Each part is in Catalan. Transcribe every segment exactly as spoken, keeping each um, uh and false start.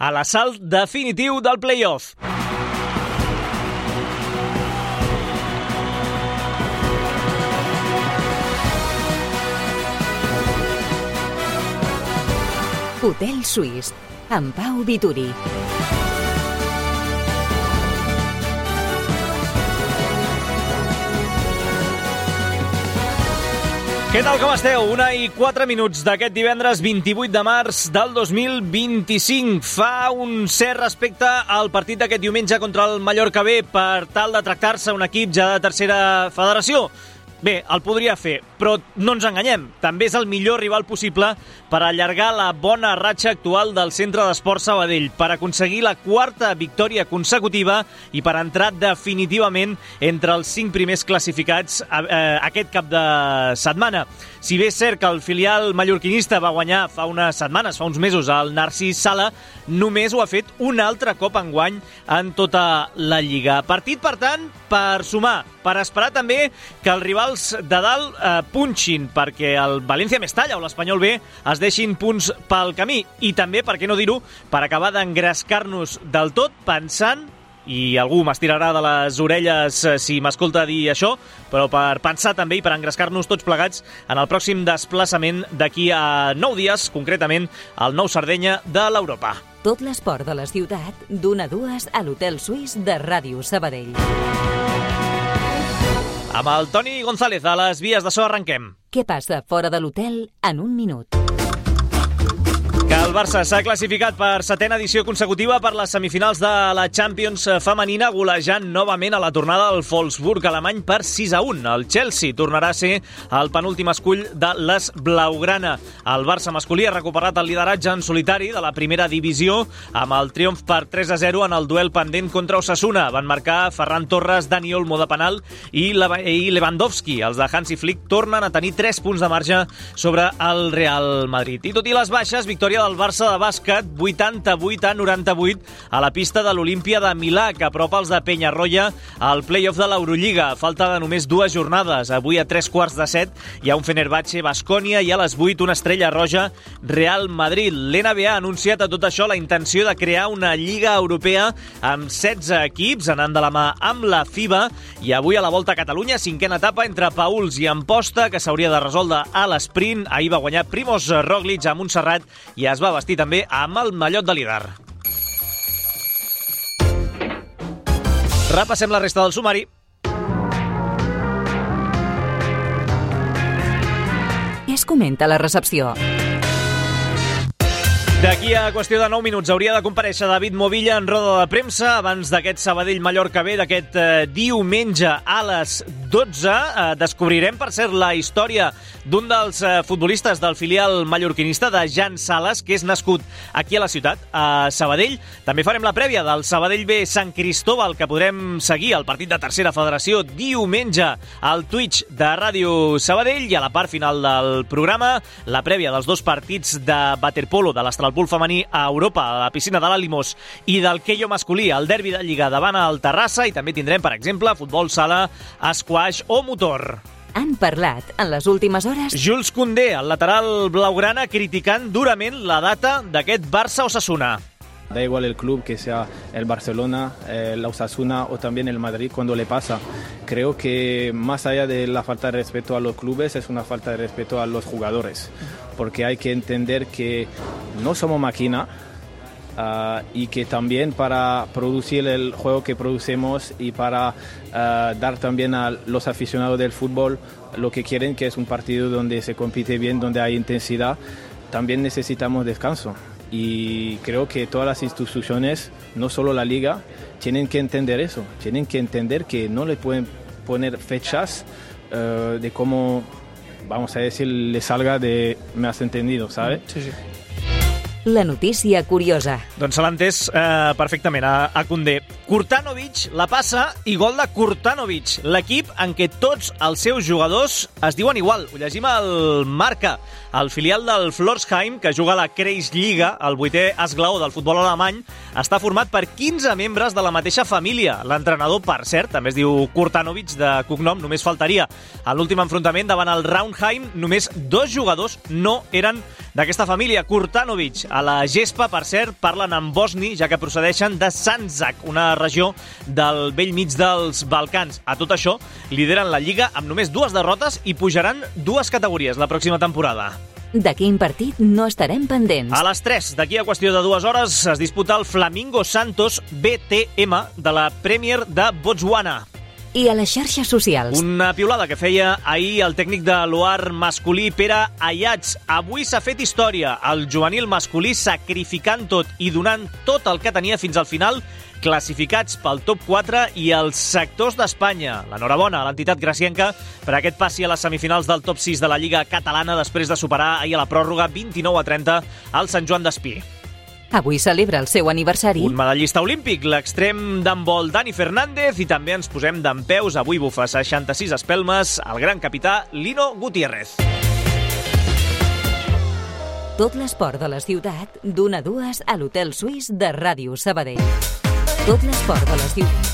a l'assalt definitiu del play-off. Hotel Suís, amb Pau Vituri. Què tal, com esteu? Una i quatre minuts d'aquest divendres vint-i-vuit de març del dos mil vint-i-cinc. Fa un cert respecte al partit d'aquest diumenge contra el Mallorca B per tal de tractar-se un equip ja de tercera federació. Bé, el podria fer, però no ens enganyem. També és el millor rival possible per allargar la bona ratxa actual del Centre d'Esports Sabadell, per aconseguir la quarta victòria consecutiva i per entrar definitivament entre els cinc primers classificats eh, aquest cap de setmana. Si bé és cert que el filial mallorquinista va guanyar fa unes setmanes, fa uns mesos, al Narcís Sala, només ho ha fet un altre cop enguany en tota la Lliga. Partit, per tant, per sumar, per esperar també que els rivals de dalt eh, punxin, perquè el València Mestalla o l'Espanyol B es deixin punts pel camí, i també, per què no dir-ho, per acabar d'engrescar-nos del tot pensant, i algú m'estirarà de les orelles si m'escolta dir això, però per pensar també i per engrescar-nos tots plegats en el pròxim desplaçament d'aquí a nou dies, concretament al Nou Sardenya de l'Europa. Tot l'esport de la ciutat, d'una a dues a l'Hotel Suís de Ràdio Sabadell. Amb el Toni González a les vies de so arrenquem. Què passa fora de l'hotel en un minut? Que el Barça s'ha classificat per setena edició consecutiva per les semifinals de la Champions femenina, golejant novament a la tornada del Wolfsburg alemany per sis a un. El Chelsea tornarà a ser el penúltim escull de les Blaugrana. El Barça masculí ha recuperat el lideratge en solitari de la primera divisió amb el triomf per tres a zero en el duel pendent contra Osasuna. Van marcar Ferran Torres, Dani Olmo de penal i Lewandowski. Els de Hansi Flick tornen a tenir tres punts de marge sobre el Real Madrid. I tot i les baixes, victòria del Barça de bàsquet, vuitanta-vuit a noranta-vuit a la pista de l'Olímpia de Milà, que apropa els de Penyarroia al play-off de l'Eurolliga. Falta de només dues jornades. Avui a tres quarts de set hi ha un Fenerbahçe Baskonia i a les vuit una Estrella Roja Real Madrid. L'N B A ha anunciat a tot això la intenció de crear una Lliga Europea amb setze equips, anant de la mà amb la FIBA, i avui a la Volta a Catalunya, cinquena etapa entre Pauls i Amposta, que s'hauria de resoldre a l'esprint. Ahir va guanyar Primož Roglič a Montserrat i es va vestir també amb el mallot de líder. Repassem la resta del sumari. Què es comenta a la recepció? D'aquí a qüestió de nou minuts hauria de comparèixer David Movilla en roda de premsa abans d'aquest Sabadell-Mallorca B d'aquest eh, diumenge a les dotze. Eh, descobrirem, per cert, la història d'un dels eh, futbolistes del filial mallorquinista, de Jan Sales, que és nascut aquí a la ciutat, a Sabadell. També farem la prèvia del Sabadell B Sant Cristóbal, que podrem seguir al partit de tercera federació diumenge al Twitch de Ràdio Sabadell, i a la part final del programa la prèvia dels dos partits de waterpolo de l'Astralpool femení a Europa, a la piscina de l'Alimos, i del Keio masculí, el derbi de Lliga davant el Terrassa, i també tindrem, per exemple, futbol sala, esquaix o motor. Han parlat en les últimes hores Jules Koundé, el lateral blaugrana, criticant durament la data d'aquest Barça-Osasuna. Da igual el club, que sea el Barcelona, el Osasuna o también el Madrid, cuando le pasa. Creo que más allá de la falta de respeto a los clubes, es una falta de respeto a los jugadores. Porque hay que entender que no somos máquina uh, y que también para producir el juego que producemos y para uh, dar también a los aficionados del fútbol lo que quieren, que es un partido donde se compite bien, donde hay intensidad, también necesitamos descanso. Y creo que todas las instituciones, no solo la Liga, tienen que entender eso. Tienen que entender que no le pueden poner fechas uh, de cómo, vamos a decir, le salga de... ¿Me has entendido, sabes? Sí, sí. La notícia curiosa. Doncs se l'ha entès eh, perfectament a, a Koundé. Kurtanovic la passa i gol de Kurtanovic, l'equip en què tots els seus jugadors es diuen igual. Ho llegim al Marca. El filial del Florsheim, que juga a la Kreisliga, el vuitè esglaó del futbol alemany, està format per quinze membres de la mateixa família. L'entrenador, per cert, també es diu Kurtanovic de cognom, només faltaria. A l'últim enfrontament davant el Raunheim, només dos jugadors no eren d'aquesta família. Kurtanovic A la gespa, per cert, parlen en bosni, ja que procedeixen de Sandžak, una regió del vell mig dels Balcans. A tot això, lideren la Lliga amb només dues derrotes i pujaran dues categories la pròxima temporada. De quin partit no estarem pendents? A les tres, d'aquí a qüestió de dues hores, es disputa el Flamingo Santos B T M de la Premier de Botswana. I a les xarxes socials? Una piulada que feia ahir el tècnic de l'Oar masculí, Pere Ayats. Avui s'ha fet història, el juvenil masculí sacrificant tot i donant tot el que tenia fins al final, classificats pel top quatre i els sectors d'Espanya. L'enhorabona a l'entitat gracienca per aquest passi a les semifinals del top sis de la Lliga Catalana després de superar ahir a la pròrroga vint-i-nou a trenta al Sant Joan d'Espí. Avui celebra el seu aniversari. Un medallista olímpic, l'extrem d'handbol Dani Fernández, i també ens posem dempeus. Avui bufa seixanta-sis espelmes el gran capità Lino Gutiérrez. Tot l'esport de la ciutat, d'una a dues a l'Hotel Suís de Ràdio Sabadell. Tot l'esport de la ciutat.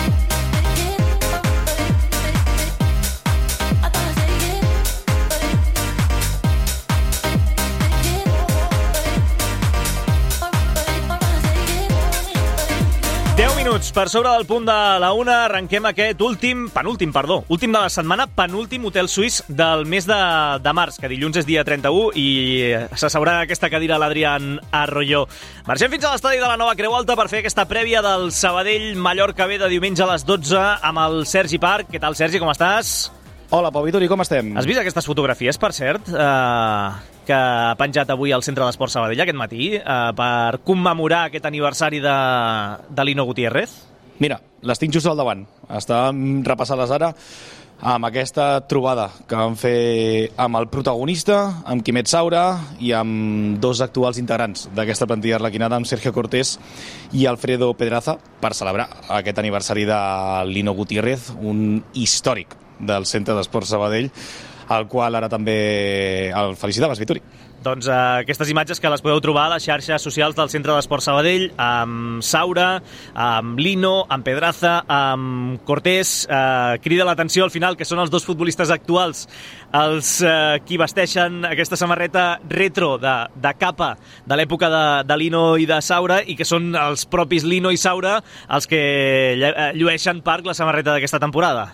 deu minuts per sobre del punt de la una, arrenquem aquest últim, penúltim, perdó, últim de la setmana, penúltim Hotel Suís del mes de, de març, que dilluns és dia trenta-u i s'asseurà aquesta cadira l'Adrián Arroyo. Marxem fins a l'estadi de la Nova Creu Alta per fer aquesta prèvia del Sabadell-Mallorca B de diumenge a les dotze amb el Sergi Parc. Què tal, Sergi, com estàs? Hola, Pau Vitori, com estem? Has vist aquestes fotografies, per cert, eh, que ha penjat avui al Centre d'Esport Sabadell aquest matí eh, per commemorar aquest aniversari de, de Lino Gutiérrez? Mira, les tinc just al davant. Estàvem repassant-les ara amb aquesta trobada que vam fer amb el protagonista, amb Quimet Saura i amb dos actuals integrants d'aquesta plantilla arlequinada, amb Sergio Cortés i Alfredo Pedraza, per celebrar aquest aniversari de Lino Gutiérrez, un històric del Centre d'Esport Sabadell, al qual ara també el felicitaves, Vitori. Doncs eh, aquestes imatges que les podeu trobar a les xarxes socials del Centre d'Esport Sabadell, amb Saura, amb Lino, amb Pedraza, amb Cortés. Eh, crida l'atenció al final que són els dos futbolistes actuals els eh, qui vesteixen aquesta samarreta retro de, de capa de l'època de, de Lino i de Saura, i que són els propis Lino i Saura els que llueixen Parc la samarreta d'aquesta temporada.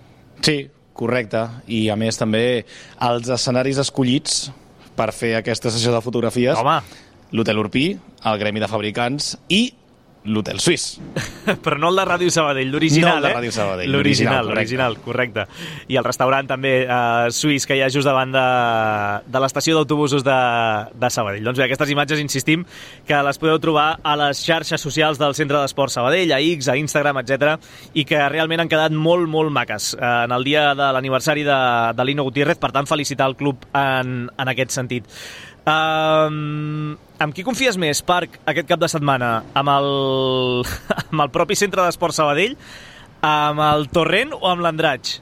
Sí, correcte, i a més també els escenaris escollits per fer aquesta sessió de fotografies. Home. L'Hotel Urpí, el Gremi de Fabricants i l'Hotel Suís. Però no el de Ràdio Sabadell, l'original, no el de eh? Ràdio Sabadell, l'original, l'original, correcte. I el restaurant també eh, suís que hi ha just davant de, de l'estació d'autobusos de, de Sabadell. Doncs bé, aquestes imatges, insistim, que les podeu trobar a les xarxes socials del Centre d'Esport Sabadell, a X, a Instagram, etcètera, i que realment han quedat molt, molt maques eh, en el dia de l'aniversari de, de Lino Gutiérrez. Per tant, felicitar el club en, en aquest sentit. Um, amb qui confies més, Parc, aquest cap de setmana? Amb el, amb el propi Centre d'Esport Sabadell, amb el Torrent o amb l'Andratx?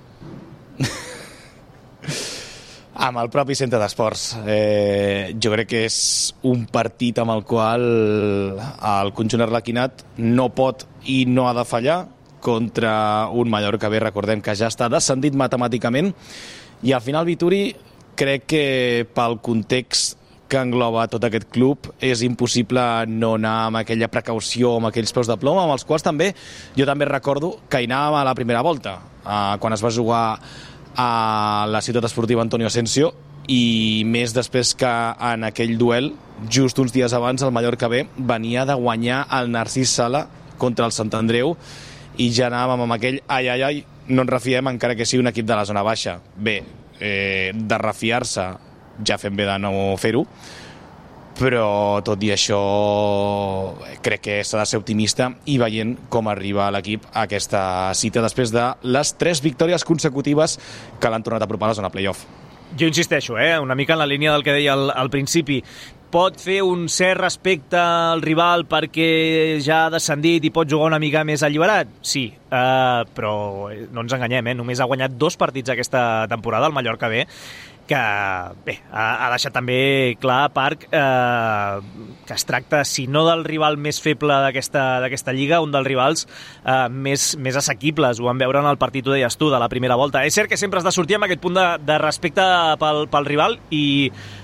Amb el propi Centre d'Esports. Eh, jo crec que és un partit amb el qual el conjunt arlequinat no pot i no ha de fallar contra un Mallorca B, recordem que ja està descendit matemàticament, i al final, Vitori, crec que pel context que engloba tot aquest club és impossible no anar amb aquella precaució, amb aquells peus de plom, amb els quals també jo també recordo que hi anàvem a la primera volta, eh, quan es va jugar a la ciutat esportiva Antonio Asensio, i més després que en aquell duel, just uns dies abans, el Mallorca B venia de guanyar el Narcís Sala contra el Sant Andreu, i ja anàvem amb aquell ai, ai, ai, no ens refiem encara que sigui un equip de la zona baixa. Bé, eh, de refiar-se ja fem bé de no fer-ho, però tot i això crec que s'ha de ser optimista i veient com arriba l'equip a aquesta cita després de les tres victòries consecutives que l'han tornat a apropar a la zona playoff. Jo insisteixo, eh, una mica en la línia del que deia al, al principi. Pot fer un cert respecte al rival perquè ja ha descendit i pot jugar una mica més alliberat? Sí, eh, però no ens enganyem, eh, només ha guanyat dos partits aquesta temporada, el Mallorca B, que bé, ha, ha deixat també clar, Parc, eh, que es tracta, si no del rival més feble d'aquesta d'aquesta lliga, un dels rivals eh, més, més assequibles. Ho vam veure en el partit, ho deies tu, de la primera volta. És cert que sempre has de sortir amb aquest punt de, de respecte pel, pel rival, i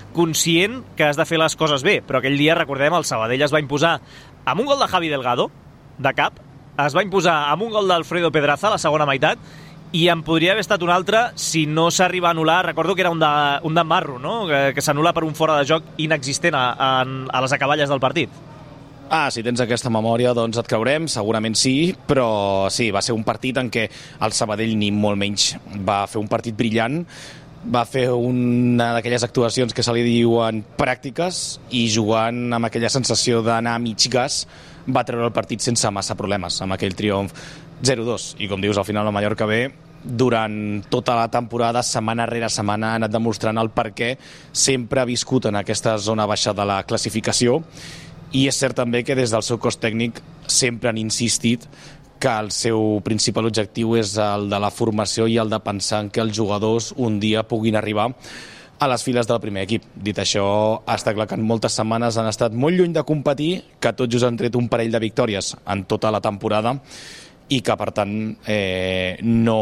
conscient que has de fer les coses bé, però aquell dia, recordem, el Sabadell es va imposar amb un gol de Javi Delgado, de cap, es va imposar amb un gol d'Alfredo Pedraza a la segona meitat, i en podria haver estat un altre si no s'arriba a anul·lar. Recordo que era un de, un de Marro, no? que, que s'anul·la per un fora de joc inexistent a, a, a les acaballes del partit. Ah, si tens aquesta memòria, doncs et creurem, segurament sí, però sí, va ser un partit en què el Sabadell ni molt menys va fer un partit brillant, va fer una d'aquelles actuacions que se li diuen pràctiques i jugant amb aquella sensació d'anar a mig gas va treure el partit sense massa problemes amb aquell triomf zero dos. I com dius, al final el Mallorca B durant tota la temporada, setmana rere setmana, ha anat demostrant el per què sempre ha viscut en aquesta zona baixa de la classificació. I és cert també que des del seu cos tècnic sempre han insistit que el seu principal objectiu és el de la formació i el de pensar en que els jugadors un dia puguin arribar a les files del primer equip. Dit això, està clar que en moltes setmanes han estat molt lluny de competir, que tots just han tret un parell de victòries en tota la temporada i que, per tant, eh,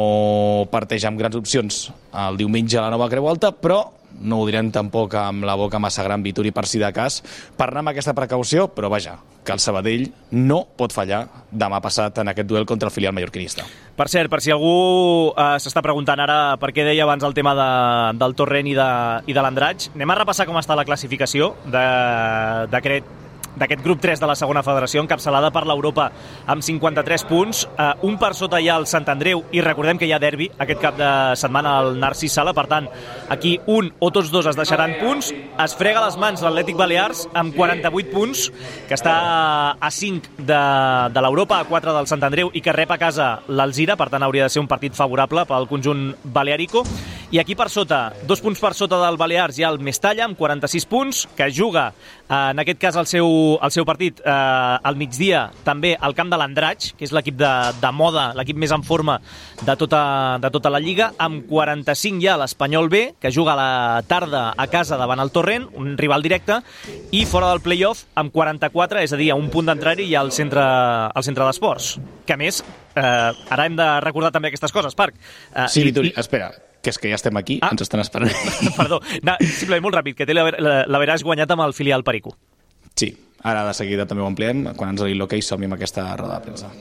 no parteix amb grans opcions el diumenge a la Nova Creu Alta, però no ho direm tampoc amb la boca massa gran, Vituri, per si de cas, per anar amb aquesta precaució, però vaja, que el Sabadell no pot fallar demà passat en aquest duel contra el filial mallorquinista. Per cert, per si algú eh, s'està preguntant ara per què deia abans el tema de, del Torrent i de, i de l'Andratx, anem a repassar com està la classificació de, d'aquest d'aquest grup tres de la segona federació, encapçalada per l'Europa amb cinquanta-tres punts, eh, un per sota hi ha el Sant Andreu, i recordem que hi ha derbi aquest cap de setmana al Narcís Sala, per tant, aquí un o tots dos es deixaran punts. Es frega les mans l'Atlètic Balears amb quaranta-vuit punts, que està a cinc de, de l'Europa, a quatre del Sant Andreu, i que rep a casa l'Alzira, per tant hauria de ser un partit favorable pel conjunt balearico. I aquí per sota, dos punts per sota del Balears, hi ha el Mestalla amb quaranta-sis punts, que juga, eh, en aquest cas, el seu el seu partit eh, al migdia també al camp de l'Andratx, que és l'equip de, de moda, l'equip més en forma de tota, de tota la Lliga. Amb quaranta-cinc hi ha l'Espanyol B, que juga a la tarda a casa davant el Torrent, un rival directe, i fora del play-off amb quaranta-quatre, és a dir, a un punt d'entrar-hi hi ha el centre, el centre d'esports, que a més, eh, ara hem de recordar també aquestes coses, Parc. Eh, sí, i, Vituri, i... espera, que és que ja estem aquí, ah. ens estan esperant. Perdó, no, simplement molt ràpid, que té l'Averàs guanyat amb el filial Perico. Sí, ara de seguida també ho ampliem. Quan ens digui l'hoquei som amb aquesta roda de premsa.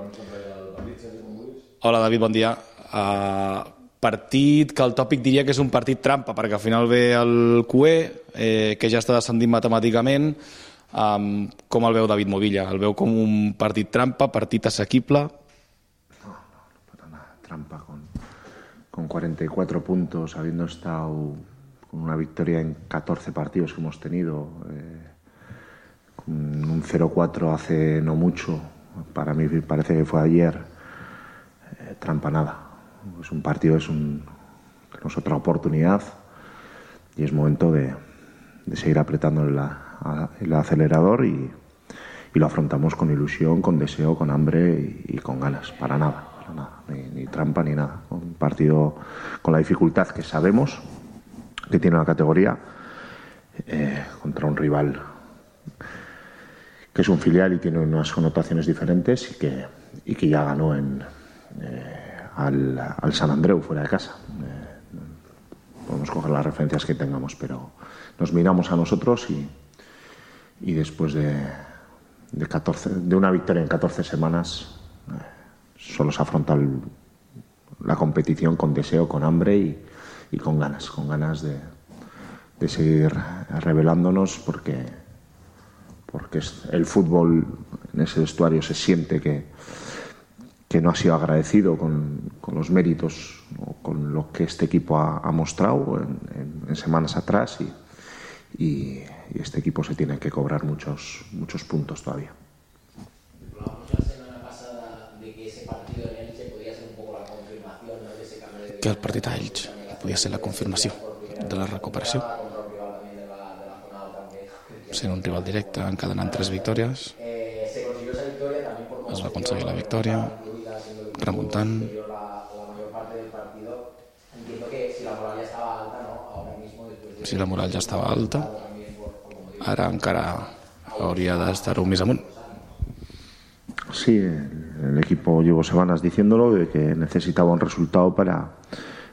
Hola, David, bon dia. Uh, partit que el tòpic diria que és un partit trampa, perquè al final ve el Q E, eh, que ja està descendint matemàticament. Um, com el veu David Movilla? El veu com un partit trampa, partit assequible? No, no, no para nada. Trampa con, con cuarenta y cuatro puntos, habiendo estado con una victoria en catorce partidos que hemos tenido. Eh, un cero cuatro hace no mucho, para mí parece que fue ayer, eh, trampa nada. Es un partido, es, un, es otra oportunidad y es momento de, de seguir apretando el, el acelerador y, y lo afrontamos con ilusión, con deseo, con hambre y, y con ganas, para nada, para nada, ni, ni trampa ni nada. Un partido con la dificultad que sabemos que tiene la categoría, eh, contra un rival que es un filial y tiene unas connotaciones diferentes y que, y que ya ganó en, eh, al, al San Andreu fuera de casa. Eh, podemos coger las referencias que tengamos, pero nos miramos a nosotros y, y después de, de, catorce, de una victoria en catorce semanas eh, solo se afronta el, la competición con deseo, con hambre y, y con ganas, con ganas de, de seguir revelándonos porque porque el fútbol en ese vestuario se siente que, que no ha sido agradecido con, con los méritos o con lo que este equipo ha, ha mostrado en, en, en semanas atrás y, y, y este equipo se tiene que cobrar muchos, muchos puntos todavía. Hablábamos la semana pasada de que ese partido en Elche podía ser un poco la confirmación, ¿no?, de ese cambio de... Que el partit a Elche podia ser la confirmació de la recuperació. Sent un rival directe, encadenant tres victòries. Es va aconseguir la victòria, remuntant. Si la moral ja estava alta, ara encara hauria d'estar-ho més amunt. Sí, el equipo llevo semanas diciéndolo, de que necesitaba un resultado para,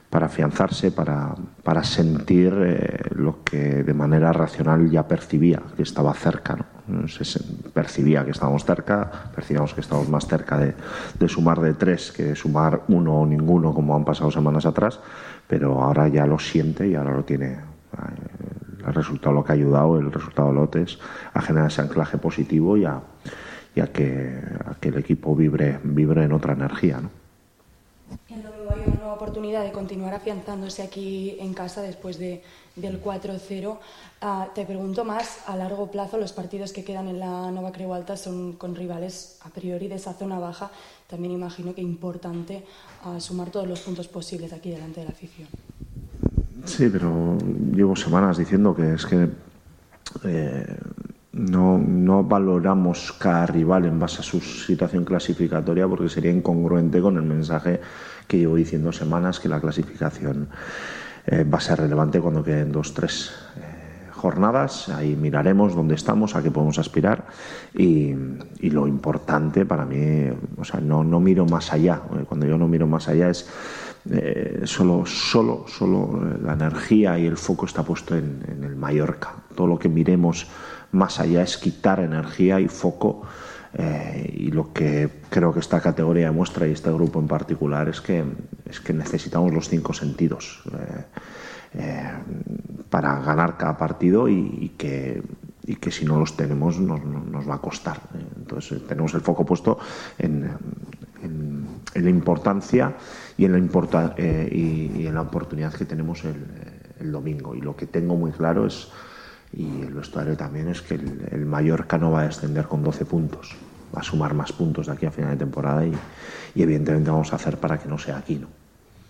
para afianzarse, para, para sentir eh, lo que de manera racional ya percibía, que estaba cerca, ¿no? Se percibía que estábamos cerca, percibíamos que estábamos más cerca de, de sumar de tres que de sumar uno o ninguno, como han pasado semanas atrás, pero ahora ya lo siente y ahora lo tiene. El resultado lo que ha ayudado, el resultado de Lotes, a generar ese anclaje positivo y a, y a, que, a que el equipo vibre, vibre en otra energía, ¿no? El domingo hay una nueva oportunidad de continuar afianzándose aquí en casa después de, del cuatro cero. Uh, te pregunto más, a largo plazo, los partidos que quedan en la Nova Creu Alta son con rivales a priori de esa zona baja. También imagino que es importante uh, sumar todos los puntos posibles aquí delante de la afición. Sí, pero llevo semanas diciendo que es que eh, no, no valoramos cada rival en base a su situación clasificatoria, porque sería incongruente con el mensaje que llevo diciendo semanas, que la clasificación eh, va a ser relevante cuando queden dos, tres eh, jornadas. Ahí miraremos dónde estamos, a qué podemos aspirar y, y lo importante para mí, o sea, no, no miro más allá. Cuando yo no miro más allá es Eh, solo, solo, solo la energía y el foco está puesto en, en el Mallorca. Todo lo que miremos más allá es quitar energía y foco, eh, y lo que creo que esta categoría demuestra, y este grupo en particular, es que, es que necesitamos los cinco sentidos eh, eh, para ganar cada partido y, y que y que si no los tenemos nos, nos va a costar. Entonces tenemos el foco puesto en, en, en la importancia y en la, importa, eh, y, y en la oportunidad que tenemos el, el domingo. Y lo que tengo muy claro es, y el vestuario también, es que el, el Mallorca no va a descender con doce puntos, va a sumar más puntos de aquí a final de temporada y, y evidentemente vamos a hacer para que no sea aquí, ¿no?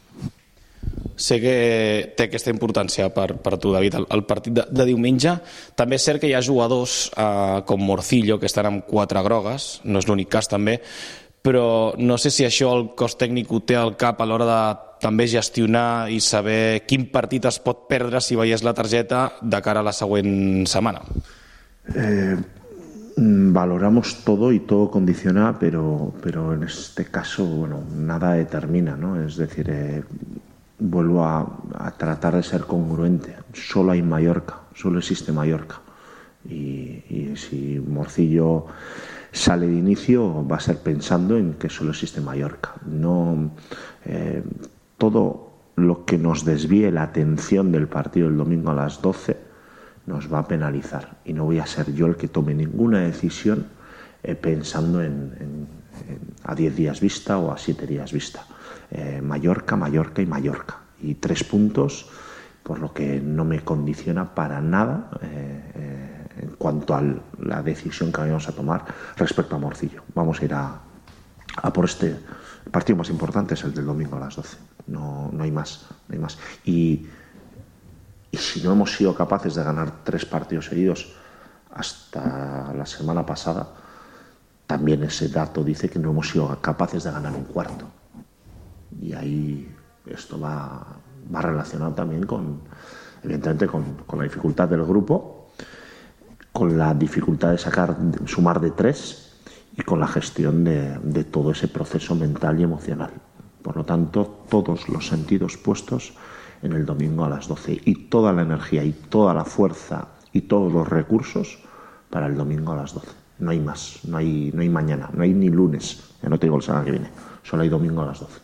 Sé que té aquesta importància per, per tu, David, el, el partit de, de diumenge. També és cert que hi ha jugadors eh, com Morcillo que estan amb quatre grogues, no és l'únic cas també, però no sé si això el cos tècnic ho té al cap a l'hora de també gestionar i saber quin partit es pot perdre si veies la targeta de cara a la següent setmana. Eh, valoramos todo y todo condiciona, pero, pero en este caso, bueno, nada determina, ¿no? Es decir, eh, vuelvo a, a tratar de ser congruente. Solo hay Mallorca, solo existe Mallorca. Y, y si Morcillo sale de inicio, va a ser pensando en que solo existe Mallorca. No, eh, todo lo que nos desvíe la atención del partido el domingo a las doce nos va a penalizar. Y no voy a ser yo el que tome ninguna decisión eh, pensando en, en, en a diez días vista o a siete días vista. Eh, Mallorca, Mallorca y Mallorca. Y tres puntos, por lo que no me condiciona para nada eh, eh, en cuanto a la decisión que vamos a tomar respecto a Morcillo. Vamos a ir a, a por este. El partido más importante es el del domingo a las doce. No, no hay más, no hay más. Y, y si no hemos sido capaces de ganar tres partidos seguidos hasta la semana pasada, también ese dato dice que no hemos sido capaces de ganar un cuarto. Y ahí esto va, va relacionado también con, evidentemente, con, con la dificultad del grupo, con la dificultad de sacar, de sumar de tres y con la gestión de, de todo ese proceso mental y emocional. Por lo tanto, todos los sentidos puestos en el domingo a las doce y toda la energía y toda la fuerza y todos los recursos para el domingo a las doce. No hay más, no hay, no hay mañana, no hay ni lunes, ya no te digo la semana que viene, solo hay domingo a las doce.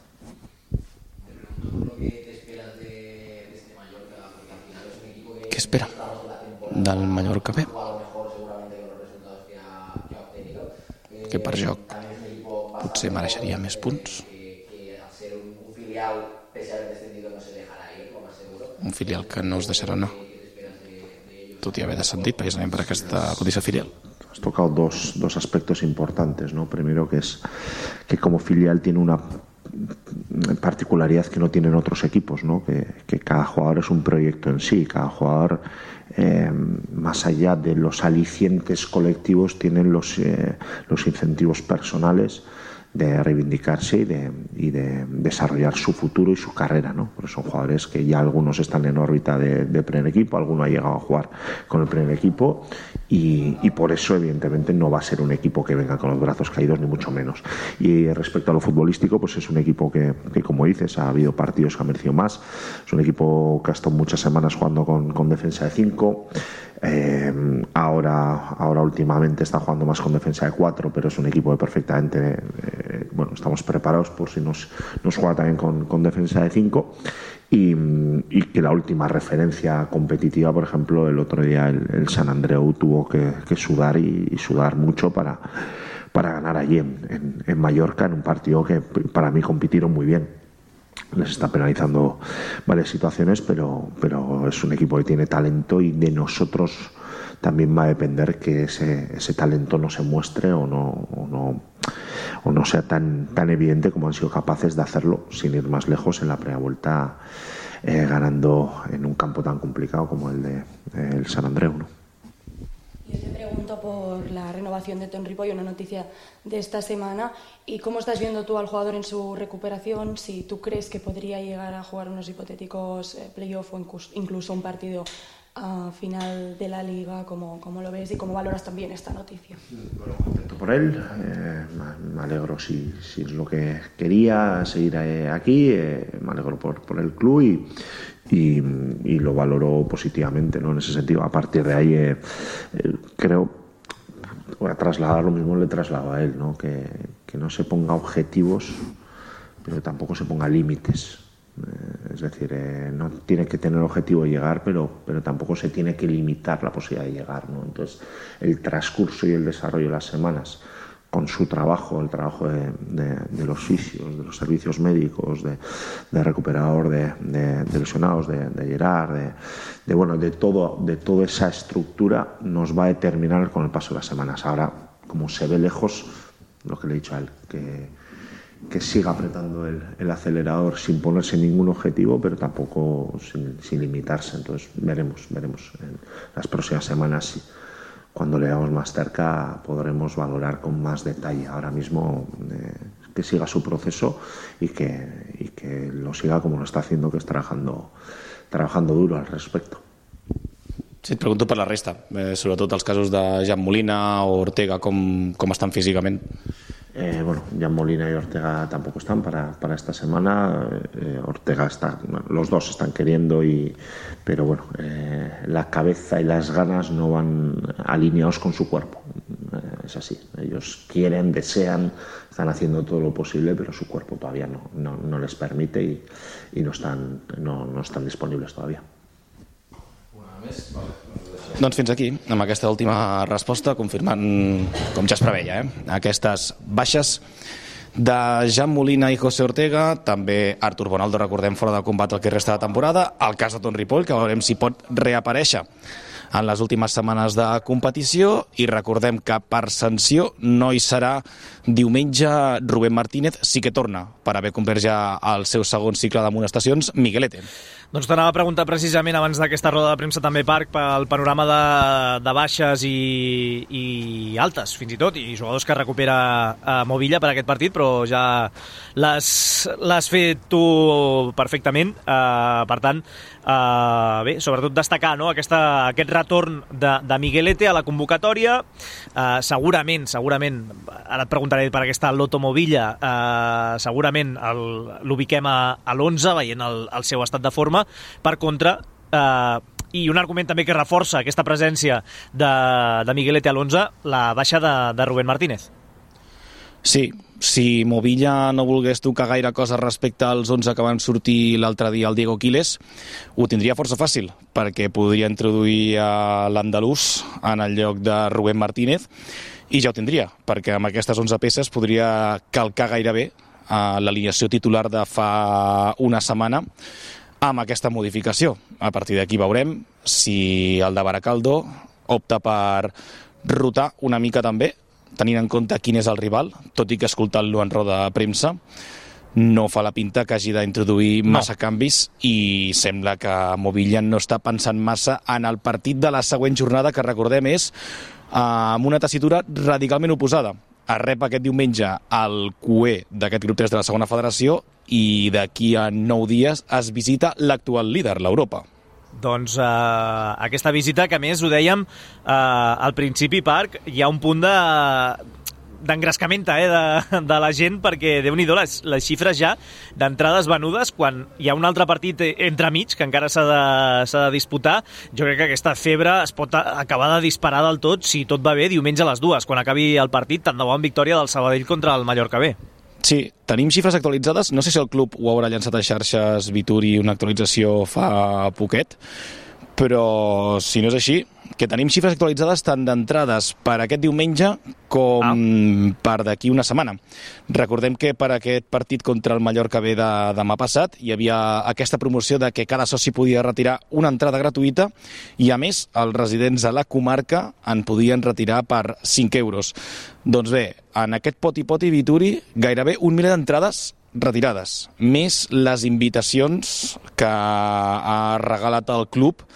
Què espera del Mallorca B? Que per joc potser mereixeria més punts. Un filial que no us deixarà anar, tot i haver descendit precisament per aquesta condició filial. Has tocado dos, dos aspectos importantes, ¿no? Primero, que es que como filial tiene una particularidad que no tienen otros equipos, ¿no? Que, que cada jugador es un proyecto en sí, cada jugador, eh, más allá de los alicientes colectivos, tienen los, eh, los incentivos personales de reivindicarse y de, y de desarrollar su futuro y su carrera, ¿no? Porque son jugadores que ya algunos están en órbita de, de primer equipo, alguno ha llegado a jugar con el primer equipo y, y por eso evidentemente no va a ser un equipo que venga con los brazos caídos ni mucho menos. Y respecto a lo futbolístico, pues es un equipo que, que como dices, ha habido partidos que han merecido más, es un equipo que ha estado muchas semanas jugando con, con defensa de cinco. Eh, ahora, ahora últimamente está jugando más con defensa de cuatro, pero es un equipo que perfectamente eh, bueno, estamos preparados por si nos, nos juega también con, con defensa de cinco y, y que la última referencia competitiva, por ejemplo, el otro día el, el San Andreu tuvo que, que sudar y, y sudar mucho para, para ganar allí en, en, en Mallorca, en un partido que para mí compitieron muy bien. Les está penalizando varias situaciones, pero, pero es un equipo que tiene talento y de nosotros también va a depender que ese, ese talento no se muestre o no, o no, o no sea tan, tan evidente como han sido capaces de hacerlo sin ir más lejos en la primera vuelta, eh, ganando en un campo tan complicado como el de eh, el San Andreu, ¿no? Yo te pregunto por la renovación de Ton Ripoll, una noticia de esta semana, y cómo estás viendo tú al jugador en su recuperación, si tú crees que podría llegar a jugar unos hipotéticos eh, playoff o incluso un partido a final de la Liga, ¿cómo, cómo lo ves y cómo valoras también esta noticia? Bueno, contento por él, eh, me alegro si, si es lo que quería, seguir eh, aquí, eh, me alegro por, por el club y Y, y lo valoro positivamente, ¿no? En ese sentido. A partir de ahí eh, eh, creo, voy a trasladar lo mismo, le traslado a él, ¿no? Que, que no se ponga objetivos, pero tampoco se ponga límites. Eh, es decir, eh, no tiene que tener objetivo de llegar, pero, pero tampoco se tiene que limitar la posibilidad de llegar, ¿no? Entonces, el transcurso y el desarrollo de las semanas, con su trabajo, el trabajo de, de, de los fisios, de los servicios médicos, de, de recuperador de, de, de lesionados, de, de Gerard, de, de, bueno, de, todo, de toda esa estructura nos va a determinar con el paso de las semanas. Ahora, como se ve lejos, lo que le he dicho a él, que, que siga apretando el, el acelerador sin ponerse ningún objetivo, pero tampoco sin, sin limitarse. Entonces veremos, veremos en las próximas semanas si, cuando le veamos más cerca podremos valorar con más detalle. Ahora mismo eh, que siga su proceso y que, y que lo siga como lo está haciendo, que es trabajando, trabajando duro al respecto. Sí, et pregunto per la resta, eh, sobretot els casos de Jan Molina o Ortega, com, com estan físicament. Eh, bueno, Jan Molina y Ortega tampoco están para, para esta semana. Eh, Ortega está, los dos están queriendo, y, pero bueno, eh, la cabeza y las ganas no van alineados con su cuerpo. Eh, es así. Ellos quieren, desean, están haciendo todo lo posible, pero su cuerpo todavía no, no, no les permite y, y no, están, no, no están disponibles todavía. Una més, vale. Doncs fins aquí, amb aquesta última resposta, confirmant, com ja es preveia, eh? aquestes baixes de Jan Molina i José Ortega, també Artur Bonaldo, recordem, fora de combat el que resta de temporada, el cas de Ton Ripoll, que veurem si pot reaparèixer en les últimes setmanes de competició, i recordem que per sanció no hi serà diumenge. Rubén Martínez sí que torna per haver complert ja el seu segon cicle d'amonestacions. Miguelete. Doncs t'anava a preguntar precisament abans d'aquesta roda de premsa també, Parc, pel panorama de, de baixes i, i altes, fins i tot, i jugadors que recupera a Movilla per aquest partit, però ja l'has fet tu perfectament. Uh, per tant, uh, bé, sobretot destacar, no?, aquesta, aquest retorn de, de Miguelete a la convocatòria. Uh, segurament, segurament, ara et preguntaré per aquesta Loto Movilla, uh, segurament l'ubiquem a, a l'onze, veient el, el seu estat de forma. Per contra, eh, i un argument també que reforça aquesta presència de, de Miguelete a l'onze, la baixa de, de Rubén Martínez. Sí, si Movilla no volgués tocar gaire cosa respecte als onze que van sortir l'altre dia al Diego Quiles, ho tindria força fàcil, perquè podria introduir a l'andalús en el lloc de Rubén Martínez, i ja ho tindria, perquè amb aquestes onze peces podria calcar gairebé a l'alineació titular de fa una setmana, amb aquesta modificació. A partir d'aquí veurem si el de Baracaldo opta per rotar una mica també, tenint en compte quin és el rival, tot i que escoltant-lo en roda de premsa no fa la pinta que hagi d'introduir massa no. canvis, i sembla que Movilla no està pensant massa en el partit de la següent jornada, que recordem és amb una tessitura radicalment oposada. es rep aquest diumenge el Q E d'aquest grup tres de la segona federació i d'aquí a nou dies es visita l'actual líder, l'Europa. Doncs eh, aquesta visita, que a més ho dèiem eh, al principi, Parc, hi ha un punt de d'engrescamenta eh, de, de la gent, perquè Déu-n'hi-do les, les xifres ja d'entrades venudes, quan hi ha un altre partit entremig que encara s'ha de, s'ha de disputar. Jo crec que aquesta febre es pot acabar de disparar del tot si tot va bé diumenge a les dues, quan acabi el partit, tant de bo en victòria del Sabadell contra el Mallorca B. Sí, tenim xifres actualitzades. No sé si el club ho haurà llançat a xarxes Vituri, una actualització fa poquet, però si no és així, que tenim xifres actualitzades tant d'entrades per aquest diumenge com ah. per d'aquí una setmana. Recordem que per aquest partit contra el Mallorca B de demà passat hi havia aquesta promoció de que cada soci podia retirar una entrada gratuïta i, a més, els residents a la comarca en podien retirar per cinc euros. Doncs bé, en aquest poti-poti Vituri, gairebé un miler d'entrades retirades, més les invitacions que ha regalat el club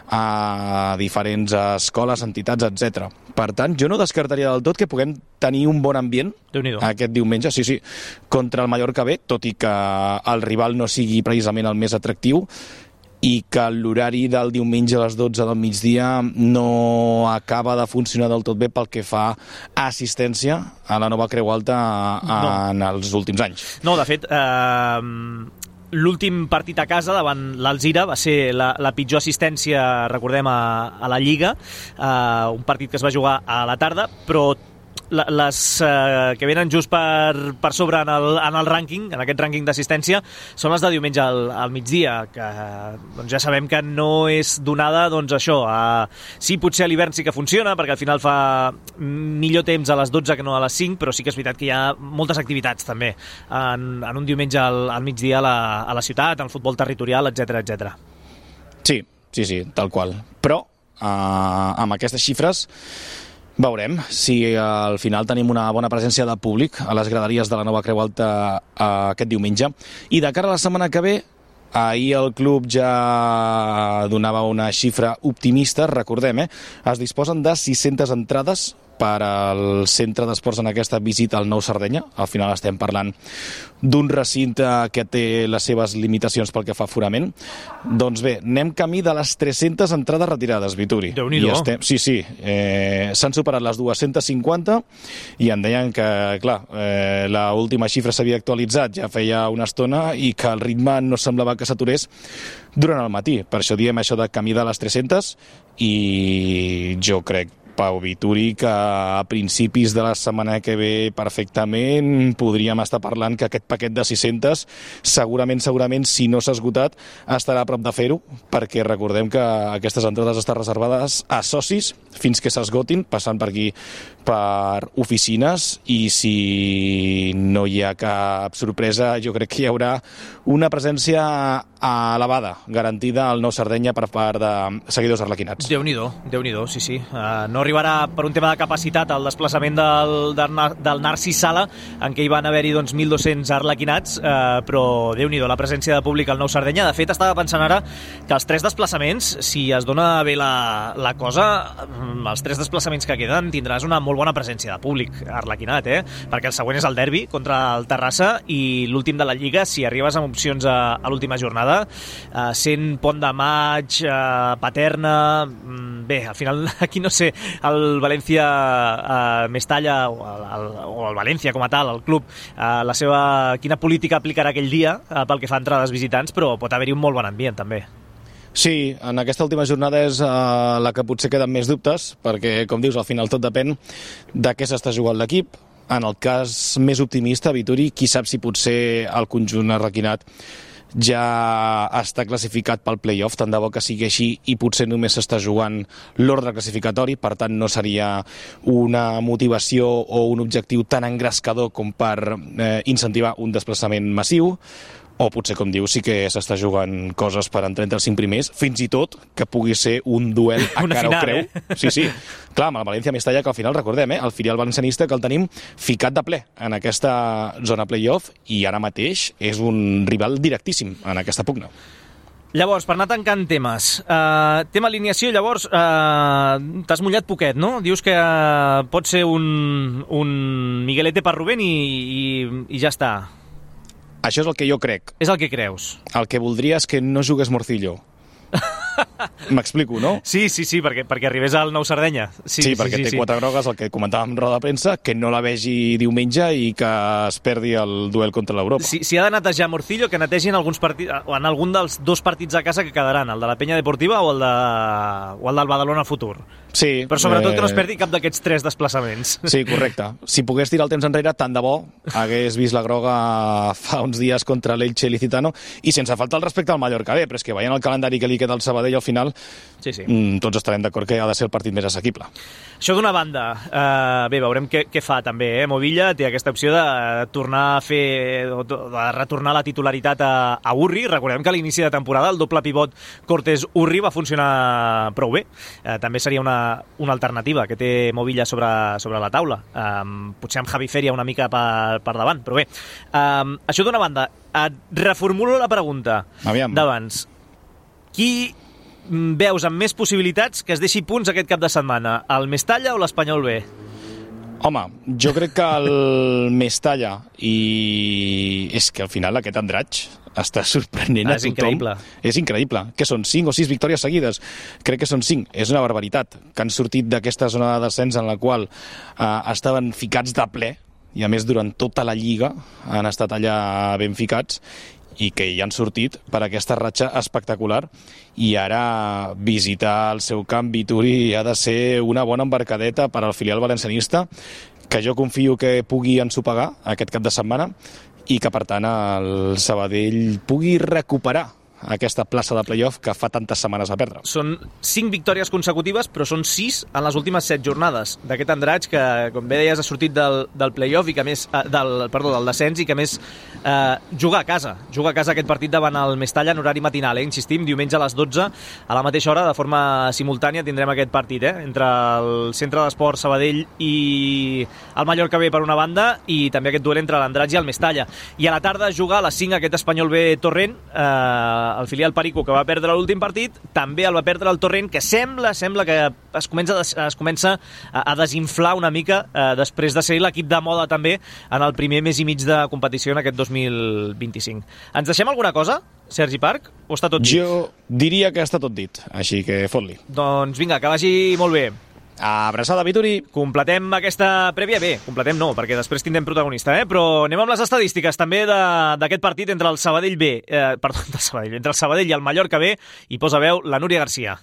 a diferents escoles, entitats, etcètera. Per tant, jo no descartaria del tot que puguem tenir un bon ambient aquest diumenge, sí, sí, contra el Mallorca B, tot i que el rival no sigui precisament el més atractiu i que l'horari del diumenge a les dotze del migdia no acaba de funcionar del tot bé pel que fa a assistència a la Nova Creu Alta en no. els últims anys. No, de fet, eh... l'últim partit a casa davant l'Alzira va ser la, la pitjor assistència, recordem, a, a la Lliga, uh, un partit que es va jugar a la tarda, però la, les uh, que venen just per, per sobre en el, en el rànquing, en aquest rànquing d'assistència, són les de diumenge al, al migdia, que doncs ja sabem que no és donada, doncs això, uh, sí, potser a l'hivern sí que funciona, perquè al final fa millor temps a les dotze que no a les cinc, però sí que és veritat que hi ha moltes activitats també en, en un diumenge al, al migdia a la, a la ciutat, en el futbol territorial, etcètera, etcètera. Sí, sí, sí, tal qual. Però uh, amb aquestes xifres veurem si al final tenim una bona presència de públic a les graderies de la Nova Creu Alta aquest diumenge. I de cara a la setmana que ve, ahir el club ja donava una xifra optimista, recordem, eh? Es disposen de sis-centes entrades per al centre d'esports en aquesta visita al Nou Sardenya. Al final estem parlant d'un recinte que té les seves limitacions pel que fa a aforament. Doncs bé, anem camí de les tres-centes entrades retirades, Vituri. Déu-n'hi-do. Estem... Sí, sí, eh, s'han superat les dues-centes cinquanta i em deien que, clar, eh, l'última xifra s'havia actualitzat ja feia una estona i que el ritme no semblava que s'aturés durant el matí. Per això diem això de camí de les tres-centes i jo crec, Pau Vituri, que a principis de la setmana que ve perfectament podríem estar parlant que aquest paquet de sis-centes segurament, segurament, si no s'ha esgotat, estarà a prop de fer-ho, perquè recordem que aquestes entrades estan reservades a socis fins que s'esgotin, passant per aquí per oficines, i si no hi ha cap sorpresa, jo crec que hi haurà una presència elevada, garantida al Nou Sardenya per part de seguidors arlequinats. Déu-n'hi-do, Déu-n'hi-do, sí, sí. Uh, no arribarà per un tema de capacitat el desplaçament del, del, del Narcís Sala, en què hi van haver-hi doncs, mil dos-cents arlequinats, eh, però Déu-n'hi-do la presència de públic al Nou Sardenya. De fet, estava pensant ara que els tres desplaçaments, si es dona bé la, la cosa, els tres desplaçaments que queden tindràs una molt bona presència de públic arlequinat, eh? Perquè el següent és el derbi contra el Terrassa i l'últim de la Lliga, si arribes amb opcions a, a l'última jornada, eh, sent Pont de Maig, eh, Paterna, bé, al final aquí no sé el València eh, Mestalla o el, o el València com a tal, el club, eh, la seva, quina política aplicarà aquell dia eh, pel que fa a entrades visitants, però pot haver-hi un molt bon ambient també. Sí, en aquesta última jornada és uh, la que potser queden més dubtes, perquè, com dius, al final tot depèn de què s'està jugant l'equip. En el cas més optimista, Vituri, qui sap si potser el conjunt arlequinat ja està classificat pel play-off, tant de bo que sigui així, i potser només s'està jugant l'ordre classificatori, per tant no seria una motivació o un objectiu tan engrescador com per eh, incentivar un desplaçament massiu. O potser, com diu, sí que s'està jugant coses per entrar entre els cinc primers, fins i tot que pugui ser un duel a Una cara final, o creu. Eh? Sí, sí. Clar, amb el València Mestalla, que al final recordem, eh, el filial valencianista, que el tenim ficat de ple en aquesta zona play-off i ara mateix és un rival directíssim en aquesta pugna. Llavors, per anar tancant temes, uh, tema alineació, llavors, uh, t'has mullat poquet, no? Dius que uh, pot ser un, un Miguelete per Rubén i, i, i ja està. Això és el que jo crec. És el que creus. El que voldria és que no jugués Morcillo. M'explico, no? Sí, sí, sí, perquè, perquè arribés al Nou Sardenya. Sí, sí, perquè sí, sí, té quatre sí. grogues, el que comentàvem en roda de premsa, que no la vegi diumenge i que es perdi el duel contra l'Europa. Si, si ha de netejar Morcillo, que netegi en, alguns partits, en algun dels dos partits a casa que quedaran, el de la Penya Deportiva o el, de, o el del Badalona Futur. Sí. Però sobretot eh... que no es perdi cap d'aquests tres desplaçaments. Sí, correcte. Si pogués tirar el temps enrere, tant de bo hagués vist la groga fa uns dies contra l'Elche Licitano, i sense faltar el respecte al Mallorca bé, però és que veient el calendari que li queda al Sabadell al final, sí, sí. tots estarem d'acord que ha de ser el partit més assequible. Això d'una banda, uh, bé, veurem què, què fa també, eh? Movilla té aquesta opció de tornar a fer, de retornar la titularitat a, a Urri. Recordem que a l'inici de temporada el doble pivot Cortés-Urri va funcionar prou bé. Uh, també seria una, una alternativa que té Movilla sobre, sobre la taula. Um, potser amb Javi Feria una mica per, per davant, però bé. Um, això d'una banda, et reformulo la pregunta d'abans. Qui veus amb més possibilitats que es deixi punts aquest cap de setmana? El Mestalla o l'Espanyol B? Home, jo crec que el Mestalla, i és que al final aquest Andratx està sorprenent ah, a tothom. És increïble. És increïble. Que són cinc o sis victòries seguides. Crec que són cinc. És una barbaritat. Que han sortit d'aquesta zona de descens en la qual eh, estaven ficats de ple, i a més durant tota la Lliga han estat allà ben ficats, i que hi han sortit per aquesta ratxa espectacular, i ara visitar el seu camp Vituri ha de ser una bona embarcadeta per al filial valencianista, que jo confio que pugui ensopegar aquest cap de setmana i que per tant el Sabadell pugui recuperar aquesta plaça de playoff que fa tantes setmanes a perdre. Són cinc victòries consecutives, però són sis en les últimes set jornades d'aquest Andratx, que, com bé deies, ha sortit del, del playoff i que més, del, perdó, del descens, i que més eh, juga a casa. Juga a casa aquest partit davant el Mestalla en horari matinal, eh? Insistim, diumenge a les dotze, a la mateixa hora, de forma simultània, tindrem aquest partit, eh? Entre el Centre d'Esport Sabadell i el Mallorca B per una banda, i també aquest duel entre l'Andratx i el Mestalla. I a la tarda jugar a les cinc aquest Espanyol B Torrent, eh, el filial Perico, que va perdre l'últim partit, també el va perdre el Torrent, que sembla sembla que es comença, es comença a, a desinflar una mica eh, després de ser l'equip de moda també en el primer mes i mig de competició en aquest dos mil vint-i-cinc. Ens deixem alguna cosa, Sergi Parc, o està tot dit? Jo diria que està tot dit, així que fot-li. Doncs vinga, que vagi molt bé. Abraçada, Vituri. Completem aquesta prèvia bé, completem no, perquè després tindrem protagonista, eh? Però anem amb les estadístiques també d'aquest partit entre el Sabadell B, eh, perdó, el Sabadell, entre el Sabadell i el Mallorca B, i posa veu la Núria Garcia.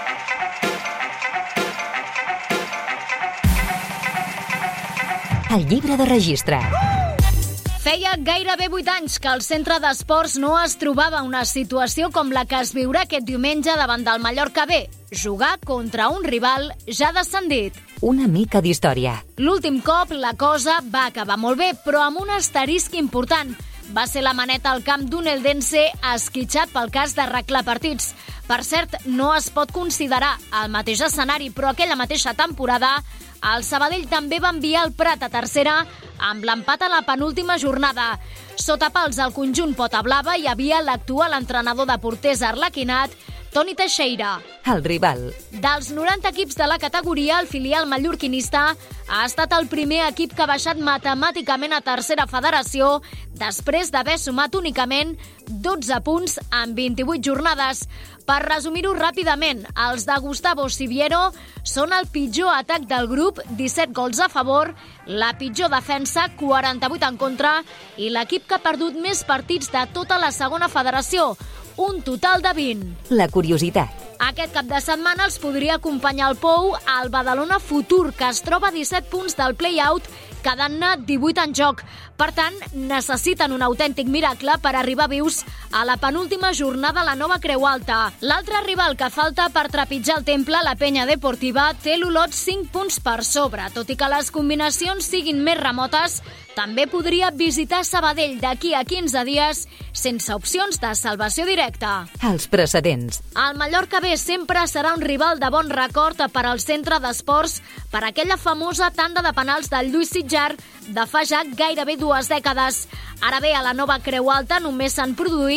El llibre de registre. Feia gairebé vuit anys que el centre d'esports no es trobava una situació com la que es viurà aquest diumenge davant del Mallorca B, jugar contra un rival ja descendit. Una mica d'història. L'últim cop la cosa va acabar molt bé, però amb un asterisc important. Va ser la maneta al camp d'un eldense esquitxat pel cas d'arreglar partits. Per cert, no es pot considerar el mateix escenari, però aquella mateixa temporada el Sabadell també va enviar el Prat a tercera amb l'empat a la penúltima jornada. Sota pals al conjunt Pota Blava hi havia l'actual entrenador de porters arlequinat, Toni Teixeira. El rival. Dels noranta equips de la categoria, el filial mallorquinista ha estat el primer equip que ha baixat matemàticament a tercera federació després d'haver sumat únicament dotze punts en vint-i-vuit jornades. Per resumir-ho ràpidament, els de Gustavo Siviero són el pitjor atac del grup, disset gols a favor, la pitjor defensa, quaranta-vuit en contra, i l'equip que ha perdut més partits de tota la segona federació, un total de vint. La curiositat. Aquest cap de setmana els podria acompanyar el Pou al Badalona Futur, que es troba a disset punts del play-out, quedant-ne divuit en joc. Per tant, necessiten un autèntic miracle per arribar vius a la penúltima jornada a la nova Creu Alta. L'altre rival que falta per trepitjar el temple, la Penya Deportiva, té l'Olot cinc punts per sobre. Tot i que les combinacions siguin més remotes, també podria visitar Sabadell d'aquí a quinze dies sense opcions de salvació directa. Els precedents. El Mallorca B sempre serà un rival de bon record per al centre d'esports per aquella famosa tanda de penals del Lluís Sitjar de fa ja gairebé dues dècades. Ara bé, a la nova Creu Alta només s'han produït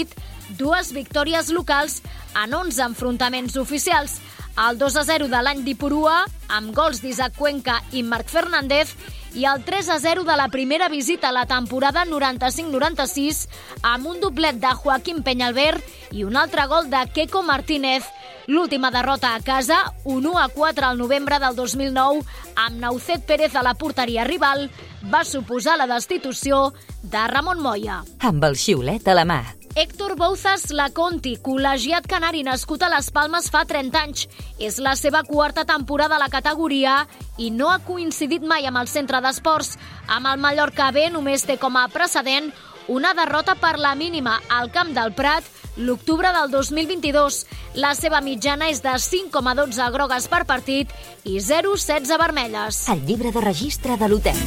dues victòries locals en onze enfrontaments oficials. El dos a zero de l'any d'Ipurua, amb gols d'Isaac Cuenca i Marc Fernández, i el tres a zero de la primera visita a la temporada noranta-cinc noranta-sis, amb un doblet de Joaquín Peñalver i un altre gol de Keco Martínez. L'última derrota a casa, un u a quatre al novembre del dos mil nou, amb Naucet Pérez a la porteria rival, va suposar la destitució de Ramon Moya. Amb el xiulet a la mà. Héctor Bouzas Laconti, col·legiat canari nascut a Les Palmes fa trenta anys. És la seva quarta temporada a la categoria i no ha coincidit mai amb el centre d'esports. Amb el Mallorca B només té com a precedent una derrota per la mínima al Camp del Prat l'octubre del dos mil vint-i-dos. La seva mitjana és de cinc coma dotze grogues per partit i zero coma setze vermelles. El llibre de registre de l'hotel.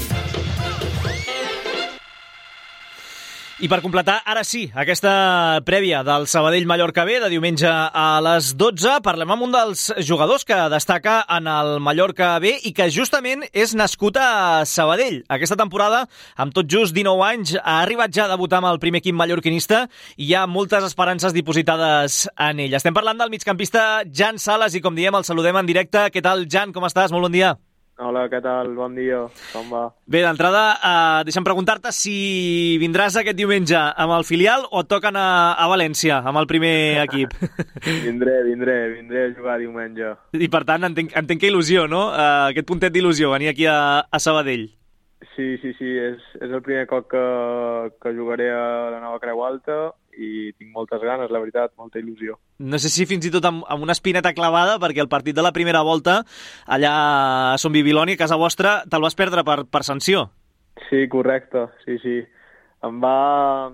I per completar, ara sí, aquesta prèvia del Sabadell-Mallorca B de diumenge a les dotze, parlem amb un dels jugadors que destaca en el Mallorca B i que justament és nascut a Sabadell. Aquesta temporada, amb tot just dinou anys, ha arribat ja a debutar amb el primer equip mallorquinista i hi ha moltes esperances dipositades en ell. Estem parlant del migcampista Jan Sales i, com diem, el saludem en directe. Què tal, Jan? Com estàs? Molt bon dia. Hola, què tal? Bon dia. Com va? Bé, d'entrada, eh, deixa'm preguntar-te si vindràs aquest diumenge amb el filial o et toquen a, a València, amb el primer equip. Vindré, vindré, vindré a jugar diumenge. I per tant, entenc, entenc que il·lusió, no? Uh, aquest puntet d'il·lusió, venir aquí a, a Sabadell. Sí, sí, sí, és, és el primer cop que, que jugaré a la nova Creu Alta i tinc moltes ganes, la veritat, molta il·lusió. No sé si fins i tot amb, amb una espineta clavada, perquè el partit de la primera volta, allà a Son Bibiloni, a casa vostra, te'l vas perdre per, per sanció. Sí, correcte, sí, sí. Em va,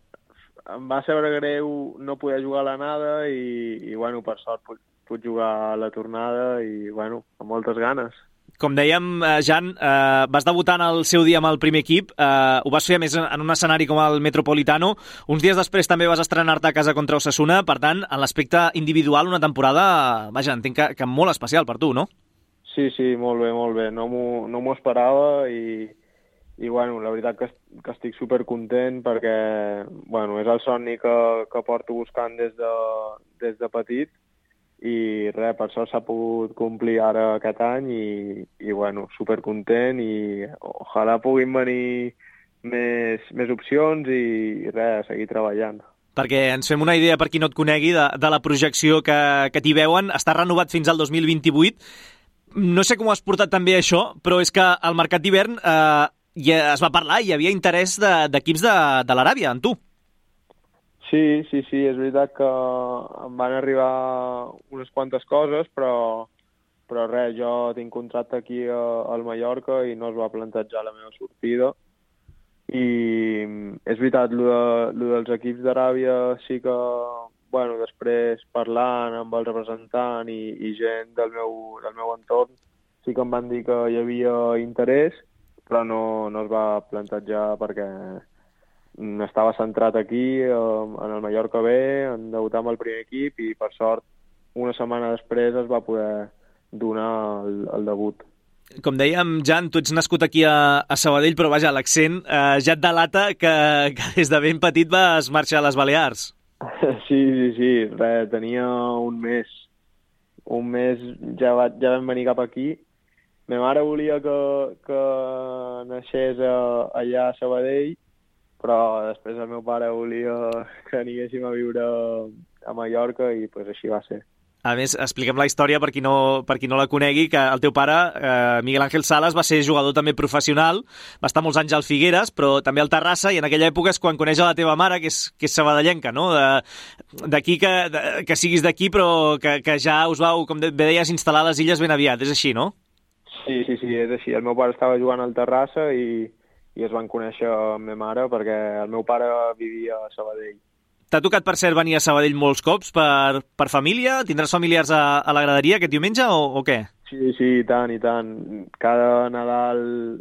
em va saber greu no poder jugar a l'anada i, i bueno, per sort puc, puc jugar a la tornada i, bueno, amb moltes ganes. Com dèiem, Jan, eh, vas debutar en el seu dia amb el primer equip, eh, ho vas fer a més en un escenari com el Metropolitano, uns dies després també vas estrenar-te a casa contra Osasuna, per tant, en l'aspecte individual, una temporada, vaja, entenc que, que molt especial per tu, no? Sí, sí, molt bé, molt bé, no m'ho no m'ho esperava i, i bueno, la veritat que, que estic supercontent perquè, bueno, és el somni que, que porto buscant des de, des de petit, i res, per això s'ha pogut complir ara aquest any i, i bueno, supercontent i ojalà puguin venir més, més opcions i, i res, seguir treballant. Perquè ens fem una idea, per qui no et conegui, de, de la projecció que, que t'hi veuen. Està renovat fins al dos mil vint-i-vuit. No sé com ho has portat també això, però és que al mercat d'hivern eh, ja es va parlar i hi havia interès d'equips de, de, de l'Aràbia, en tu. Sí, sí, sí, és veritat que em van arribar unes quantes coses, però, però res, jo tinc contracte aquí a, al Mallorca i no es va plantejar la meva sortida. I és veritat, lo, de, lo dels equips d'Aràbia sí que, bueno, després parlant amb el representant i, i gent del meu, del meu entorn, sí que em van dir que hi havia interès, però no, no es va plantejar perquè estava centrat aquí, en el Mallorca B, en debutar amb el primer equip i, per sort, una setmana després es va poder donar el, el debut. Com dèiem, Jan, tu ets nascut aquí a, a Sabadell, però vaja, l'accent eh, ja et delata que, que des de ben petit vas marxar a les Balears. Sí, sí, sí, res, tenia un mes. Un mes ja, va, ja vam venir cap aquí. Ma mare volia que, que naixés a, allà a Sabadell, però després el meu pare volia que anéssim a viure a Mallorca i pues, així va ser. A més, expliquem la història per qui no, per qui no la conegui, que el teu pare, eh, Miguel Ángel Salas, va ser jugador també professional, va estar molts anys al Figueres, però també al Terrassa, i en aquella època és quan coneix a la teva mare, que és, que és sabadellenca, no? D'aquí que, de, que siguis d'aquí, però que, que ja us vau, com bé deies, instal·lar a les illes ben aviat, és així, no? Sí, sí, sí, és així. El meu pare estava jugant al Terrassa i i es van conèixer amb ma mare perquè el meu pare vivia a Sabadell. T'ha tocat, per cert, venir a Sabadell molts cops per, per família? Tindràs familiars a, a la graderia aquest diumenge o, o què? Sí, sí, i tant, i tant. Cada Nadal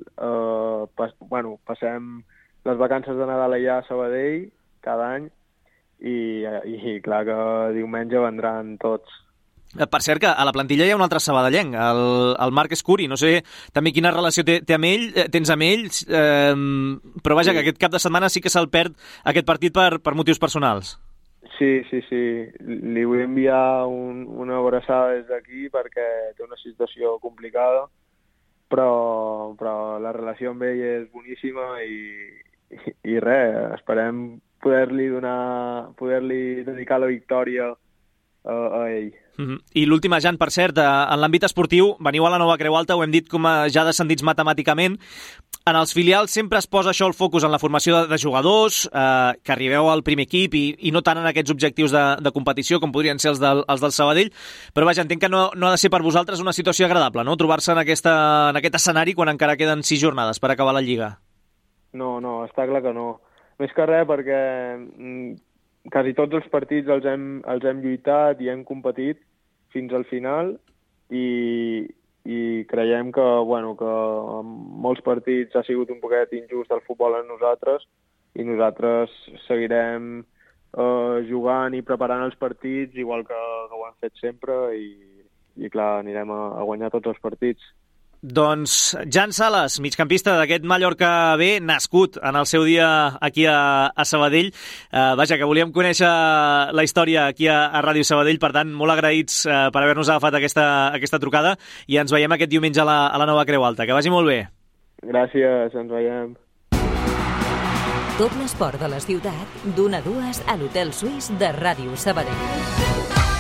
eh, pas, bueno, passem les vacances de Nadal allà a Sabadell cada any i, i clar que diumenge vendran tots. Per cert, que a la plantilla hi ha un altre sabadellenc, el, el Marc Escuri. No sé també quina relació té, té amb ell, tens amb ell, eh, però vaja, sí, que aquest cap de setmana sí que se'l perd aquest partit per, per motius personals. Sí, sí, sí. Li vull enviar un, una abraçada des d'aquí perquè té una situació complicada, però, però la relació amb ell és boníssima i, i, i res, esperem poder-li donar, poder-li dedicar la victòria a, a ell. Mm-hmm. I l'última, Jan, per cert, en l'àmbit esportiu, veniu a la Nova Creu Alta, ho hem dit com a ja descendits matemàticament. En els filials sempre es posa això el focus en la formació de, de jugadors, eh, que arribeu al primer equip i, i no tant en aquests objectius de, de competició com podrien ser els del, els del Sabadell, però vaja, entenc que no, no ha de ser per vosaltres una situació agradable, no?, trobar-se en, aquesta, en aquest escenari quan encara queden sis jornades per acabar la Lliga. No, no, està clar que no. Més que res perquè mm, quasi tots els partits els hem, els hem lluitat i hem competit fins al final i, i creiem que, bueno, que en molts partits ha sigut un poquet injust el futbol en nosaltres i nosaltres seguirem eh, jugant i preparant els partits igual que, que ho hem fet sempre i, i clar, anirem a, a guanyar tots els partits. Doncs Jan Sales, migcampista d'aquest Mallorca B, nascut en el seu dia aquí a, a Sabadell. Uh, vaja, que volíem conèixer la història aquí a, a Ràdio Sabadell, per tant, molt agraïts uh, per haver-nos agafat aquesta, aquesta trucada i ens veiem aquest diumenge a la, a la Nova Creu Alta. Que vagi molt bé. Gràcies, ens veiem. Tot l'esport de la ciutat, d'una a dues a l'Hotel Suís de Ràdio Sabadell.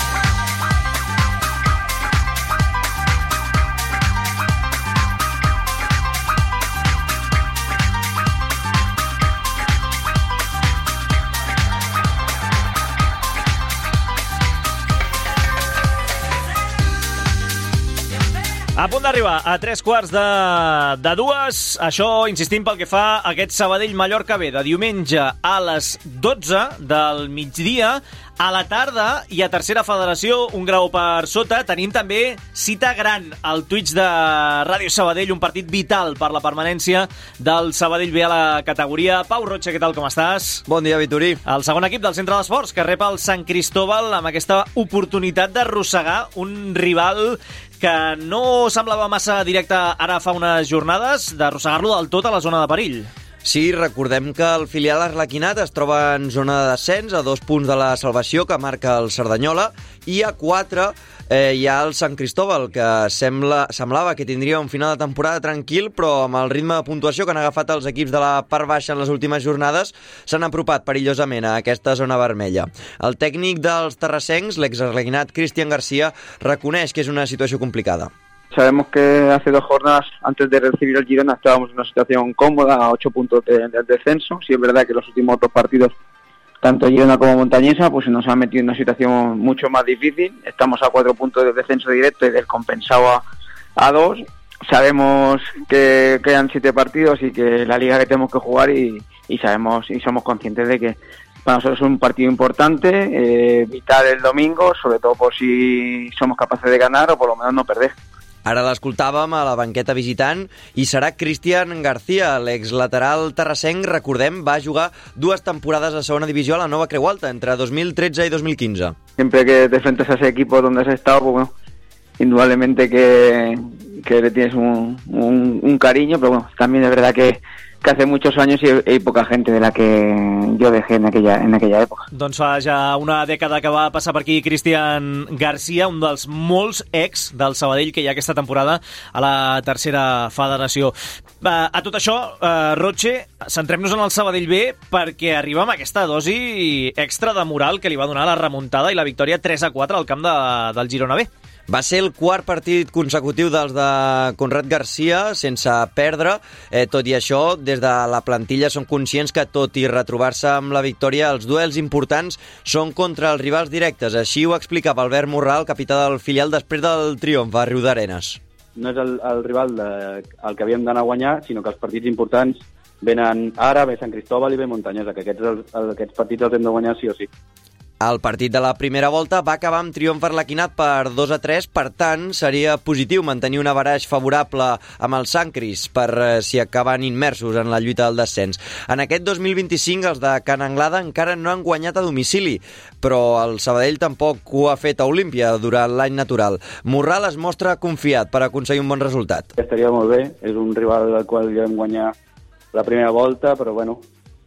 A punt d'arribar a tres quarts de, de dues, això insistim pel que fa a aquest Sabadell-Mallorca B de diumenge a les dotze del migdia. A la tarda i a tercera federació, un grau per sota, tenim també cita gran al Twitch de Ràdio Sabadell, un partit vital per la permanència del Sabadell B a la categoria. Pau Rocha, què tal, com estàs? Bon dia, Vitorí. El segon equip del Centre d'Esports, que rep el Sant Cristóbal amb aquesta oportunitat d'arrossegar un rival que no semblava massa directe ara fa unes jornades, d'arrossegar-lo del tot a la zona de perill. Sí, recordem que el filial arlequinat es troba en zona de descens, a dos punts de la salvació que marca el Cerdanyola, i a quatre eh, hi ha el Sant Cristóbal, que sembla, semblava que tindria un final de temporada tranquil, però amb el ritme de puntuació que han agafat els equips de la part baixa en les últimes jornades, s'han apropat perillosament a aquesta zona vermella. El tècnic dels terrassencs, l'exarlequinat Cristian García, reconeix que és una situació complicada. Sabemos que hace dos jornadas antes de recibir el Girona estábamos en una situación cómoda, a ocho puntos del de descenso. Sí es verdad que los últimos dos partidos, tanto Girona como Montañesa, pues nos han metido en una situación mucho más difícil. Estamos a cuatro puntos del descenso directo y del compensado a, a dos. Sabemos que quedan siete partidos y que la liga que tenemos que jugar y, y sabemos y somos conscientes de que para nosotros es un partido importante, eh, vital el domingo, sobre todo por si somos capaces de ganar o por lo menos no perder. Ara l'escoltàvem a la banqueta visitant i serà Cristian García, l'exlateral terrassenc, recordem, va jugar dues temporades a segona divisió a la Nova Creu Alta, entre dos mil tretze y dos mil quinze. Siempre que te enfrentas a ese equipo donde has estado, pues bueno, indudablemente que, que le tienes un, un, un cariño, pero bueno, también es verdad que que hace muchos años y hay poca gente de la que yo dejé en aquella, en aquella època. Doncs fa ja una dècada que va passar per aquí Cristian García, un dels molts ex del Sabadell que hi ha aquesta temporada a la tercera federació. A tot això, Roche, centrem-nos en el Sabadell B perquè arriba amb aquesta dosi extra de moral que li va donar la remuntada i la victòria tres a quatre al camp de, del Girona B. Va ser el quart partit consecutiu dels de Conrad García sense perdre. Eh, tot i això, des de la plantilla són conscients que, tot i retrobar-se amb la victòria, els duels importants són contra els rivals directes. Així ho explicava Albert Morral, capità del filial, després del triomf a Riudarenes. No és el, el rival de, el que havíem d'anar a guanyar, sinó que els partits importants venen ara, ve Sant Cristóbal i ve Montañesa, que aquests, el, aquests partits els hem de guanyar sí o sí. El partit de la primera volta va acabar amb triomf arlequinat per dos a tres, per tant, seria positiu mantenir un averaix favorable amb el Sant Cris per eh, si acaben immersos en la lluita del descens. En aquest dos mil vint-i-cinc, els de Can Anglada encara no han guanyat a domicili, però el Sabadell tampoc ho ha fet a Olímpia durant l'any natural. Morral es mostra confiat per aconseguir un bon resultat. Estaria molt bé, és un rival al qual ja vam guanyar la primera volta, però bueno,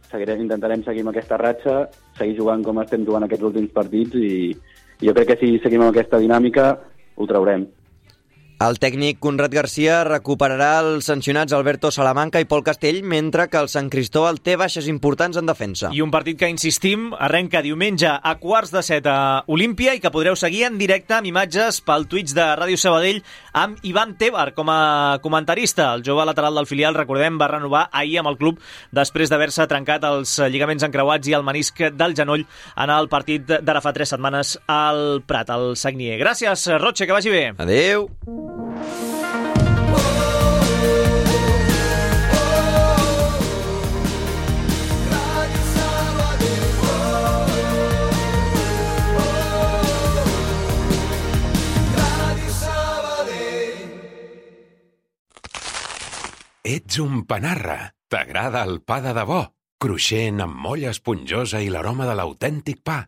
seguirem, intentarem seguir amb aquesta ratxa, seguir jugant com estem jugant aquests últims partits i jo crec que si seguim amb aquesta dinàmica ho traurem. El tècnic Conrad Garcia recuperarà els sancionats Alberto Salamanca i Pol Castell, mentre que el Sant Cristóbal té baixes importants en defensa. I un partit que, insistim, arrenca diumenge a quarts de set a Olímpia i que podreu seguir en directe amb imatges pel Twitch de Ràdio Sabadell amb Ivan Tebar com a comentarista. El jove lateral del filial, recordem, va renovar ahir amb el club després d'haver-se trencat els lligaments encreuats i el menisc del genoll en el partit d'ara fa tres setmanes al Prat, al Sagnier. Gràcies, Roche, que vagi bé. Adéu. Ets un panarra. T'agrada el pa de debò, cruixent amb molla esponjosa i l'aroma de l'autèntic pa.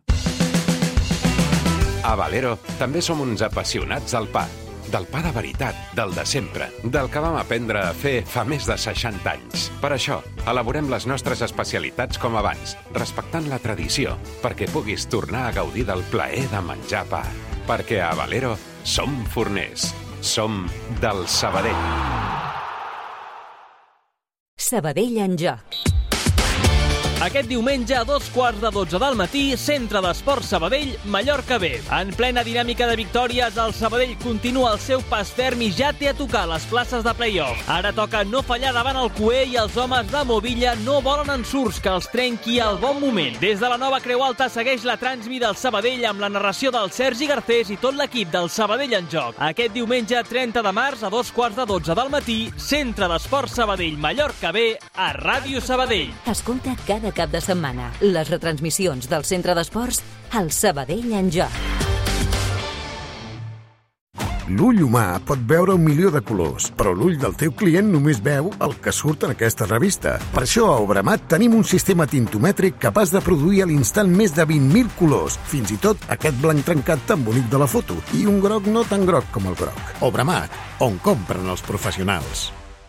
A Valero també som uns apassionats del pa. Del pa de veritat, del de sempre, del que vam aprendre a fer fa més de seixanta anys. Per això, elaborem les nostres especialitats com abans, respectant la tradició, perquè puguis tornar a gaudir del plaer de menjar pa. Perquè a Valero som forners. Som del Sabadell. Sabadell en joc. Aquest diumenge a dos quarts de dotze del matí, Centre d'Esports Sabadell, Mallorca B. En plena dinàmica de victòries, el Sabadell continua el seu pas ferm i ja té a tocar les places de play-off. Ara toca no fallar davant el Cué i els homes de Movilla no volen ensurts que els trenqui al bon moment. Des de la nova Creu Alta segueix la transmi del Sabadell amb la narració del Sergi Garcés i tot l'equip del Sabadell en joc. Aquest diumenge trenta de març a dos quarts de dotze del matí, Centre d'Esports Sabadell, Mallorca B, a Ràdio Sabadell. Escolta cada cap de setmana les retransmissions del Centre d'Esports al Sabadell en joc. L'ull humà pot veure un milió de colors, però l'ull del teu client només veu el que surt en aquesta revista. Per això a Obramat tenim un sistema tintomètric capaç de produir a l'instant més de vint mil colors, fins i tot aquest blanc trencat tan bonic de la foto, i un groc no tan groc com el groc. Obramat, on compren els professionals.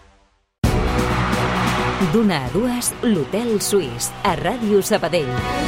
D'una a dues, l'Hotel Suís, a Ràdio Sabadell.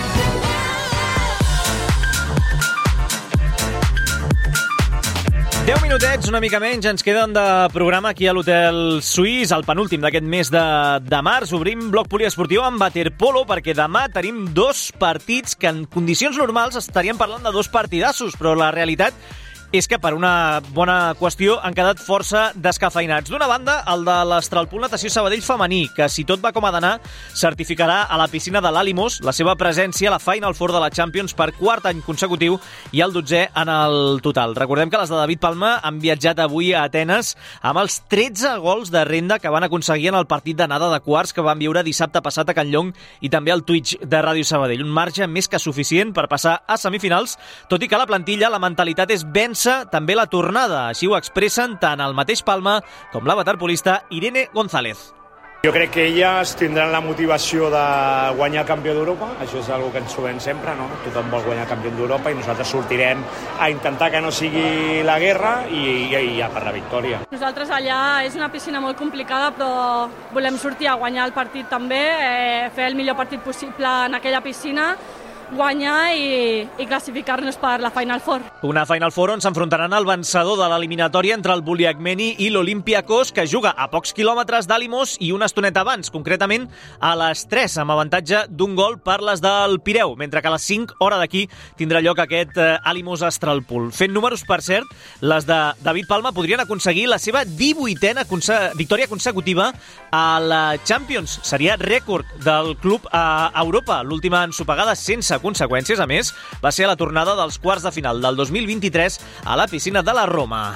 Deu minutets, una mica menys, ens queden de programa aquí a l'Hotel Suís, el penúltim d'aquest mes de, de març. Obrim bloc poliesportiu amb waterpolo, perquè demà tenim dos partits que en condicions normals estaríem parlant de dos partidassos, però la realitat és que per una bona qüestió han quedat força descafeinats. D'una banda, el de l'Astralpool Natació Sabadell femení, que si tot va com ha d'anar, certificarà a la piscina de l'Alimos la seva presència a la Final Four de la Champions per quart any consecutiu i el dotzè en el total. Recordem que les de David Palma han viatjat avui a Atenes amb els tretze gols de renda que van aconseguir en el partit d'anada de quarts que van viure dissabte passat a Can Llong i també al Twitch de Ràdio Sabadell. Un marge més que suficient per passar a semifinals, tot i que la plantilla, la mentalitat és vèncer també la tornada. Així ho expressen tant el mateix Palma com la waterpolista Irene González. Jo crec que elles tindran la motivació de guanyar el campió d'Europa, això és una que ens trobem sempre, no? Tothom vol guanyar el campió d'Europa i nosaltres sortirem a intentar que no sigui la guerra i, i, i a per la victòria. Nosaltres allà és una piscina molt complicada, però volem sortir a guanyar el partit també, eh, fer el millor partit possible en aquella piscina, guanyar i, i classificar-nos per la Final Four. Una Final Four on s'enfrontaran el vencedor de l'eliminatòria entre el Buliakmeni i l'Olympiakos, que juga a pocs quilòmetres d'Alimos i una estoneta abans, concretament a les tres, amb avantatge d'un gol per les del Pireu, mentre que a les cinc, hora d'aquí, tindrà lloc aquest eh, Alimos Astralpool. Fent números, per cert, les de David Palma podrien aconseguir la seva divuitena conse- victòria consecutiva a la Champions. Seria rècord del club a Europa. L'última ensopegada sense conseqüències, a més, va ser a la tornada dels quarts de final del dos mil vint-i-tres a la piscina de la Roma.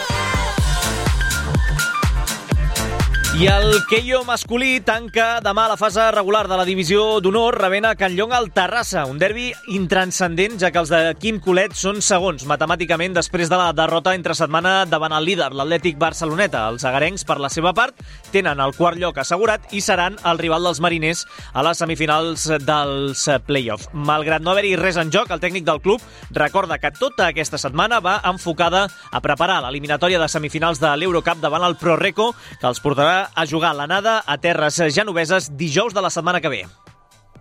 I el Keio masculí tanca demà la fase regular de la divisió d'honor rebent a Can Llong al Terrassa, un derbi intranscendent, ja que els de Quim Colet són segons matemàticament després de la derrota entre setmana davant el líder, l'Atlètic Barceloneta. Els agarencs, per la seva part, tenen el quart lloc assegurat i seran el rival dels mariners a les semifinals dels play-off. Malgrat no haver-hi res en joc, el tècnic del club recorda que tota aquesta setmana va enfocada a preparar l'eliminatòria de semifinals de l'Eurocup davant el ProReco, que els portarà a jugar l'anada a terres genoveses dijous de la setmana que ve.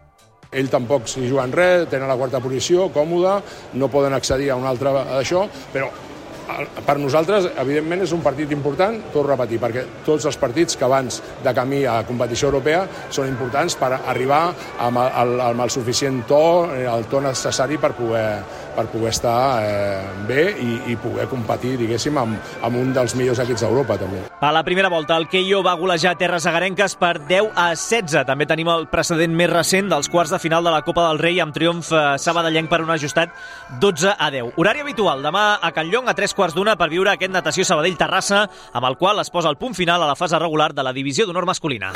Ell tampoc s'hi juguen res, tenen la quarta posició, còmoda, no poden accedir a un altre d'això, però per nosaltres, evidentment, és un partit important, tot repetir, perquè tots els partits que abans de camí a competició europea són importants per arribar amb el, amb el suficient to, el to necessari per poder, per poder estar eh, bé i, i poder competir, diguéssim, amb, amb un dels millors equips d'Europa, també. A la primera volta, el Keio va golejar Terres Agarenques per deu a setze. També tenim el precedent més recent dels quarts de final de la Copa del Rei amb triomf sabadellenc per un ajustat dotze a deu. Horari habitual, demà a Can Llong a tres quarts d'una per viure aquest Natació Sabadell-Terrassa, amb el qual es posa el punt final a la fase regular de la divisió d'honor masculina.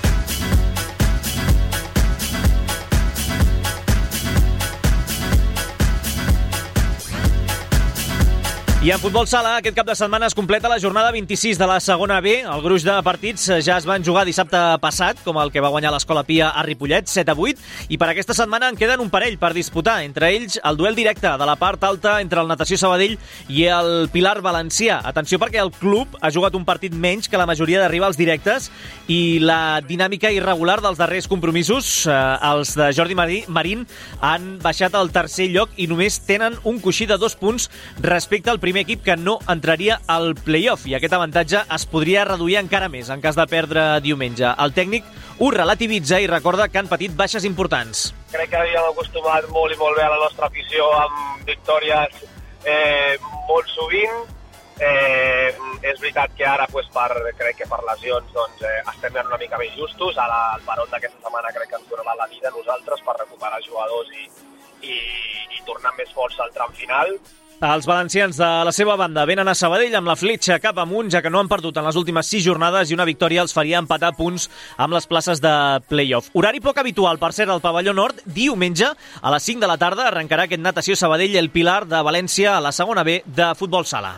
I en futbol sala, aquest cap de setmana es completa la jornada vint-i-sis de la segona B. El gruix de partits ja es van jugar dissabte passat, com el que va guanyar l'Escola Pia a Ripollet, set a vuit, i per aquesta setmana en queden un parell per disputar. Entre ells, el duel directe de la part alta entre el Natació Sabadell i el Pilar Valencià. Atenció, perquè el club ha jugat un partit menys que la majoria de rivals directes i la dinàmica irregular dels darrers compromisos, eh, els de Jordi Marín, han baixat al tercer lloc i només tenen un coixí de dos punts respecte al primer primer equip que no entraria al play-off, i aquest avantatge es podria reduir encara més en cas de perdre diumenge. El tècnic ho relativitza i recorda que han patit baixes importants. Crec que havíem acostumat molt i molt bé a la nostra afició amb victòries eh, molt sovint. Eh, és veritat que ara pues, per, crec que per lesions doncs, eh, estem una mica més justos. Ara el parón d'aquesta setmana crec que ens donarà la vida a nosaltres per recuperar jugadors i, i, i tornar més forts al tram final. Els valencians de la seva banda venen a Sabadell amb la fletxa cap amunt, ja que no han perdut en les últimes sis jornades i una victòria els faria empatar punts amb les places de play-off. Horari poc habitual, per cert, al pavelló nord. Diumenge, a les cinc de la tarda, arrencarà aquest Natació Sabadell el Pilar de València a la segona B de futbol sala.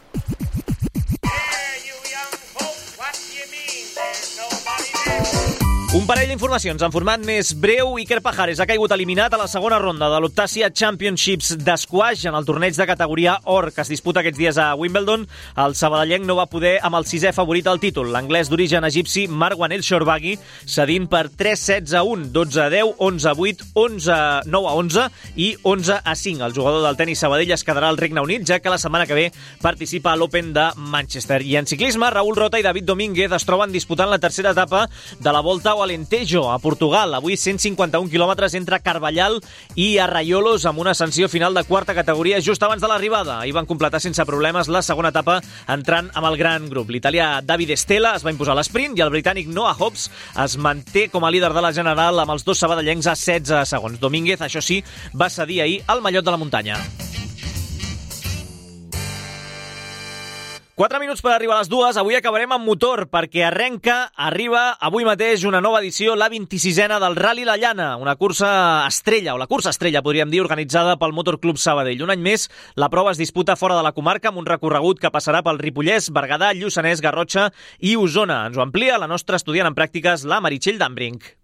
Un parell d'informacions en format més breu. Iker Pajares ha caigut eliminat a la segona ronda de l'Optasia Championships d'esquash en el torneig de categoria or que es disputa aquests dies a Wimbledon. El sabadellenc no va poder amb el sisè favorit al títol, l'anglès d'origen egipci Marwan El Shorbagy, cedint per tres sets a un, dotze a deu, onze a vuit, onze nou a onze i onze a cinc. El jugador del tenis Sabadell es quedarà al Regne Unit, ja que la setmana que ve participa a l'Open de Manchester. I en ciclisme, Raúl Rota i David Domínguez es troben disputant la tercera etapa de la Volta o Alentejo, a Portugal. Avui cent cinquanta-un quilòmetres entre Carballal i Arraiolos, amb una ascensió final de quarta categoria just abans de l'arribada. Ahir van completar sense problemes la segona etapa entrant amb el gran grup. L'italià David Estela es va imposar l'esprint i el britànic Noah Hobbs es manté com a líder de la general amb els dos sabadellencs a setze segons. Domínguez, això sí, va cedir ahir al mallot de la muntanya. Quatre minuts per arribar a les dues. Avui acabarem amb motor, perquè arrenca, arriba avui mateix una nova edició, la vint-i-sisena del Rally La Llana, una cursa estrella, o la cursa estrella, podríem dir, organitzada pel Motor Club Sabadell. Un any més, la prova es disputa fora de la comarca amb un recorregut que passarà pel Ripollès, Berguedà, Lluçanès, Garrotxa i Osona. Ens ho amplia la nostra estudiant en pràctiques, la Meritxell Dambrink.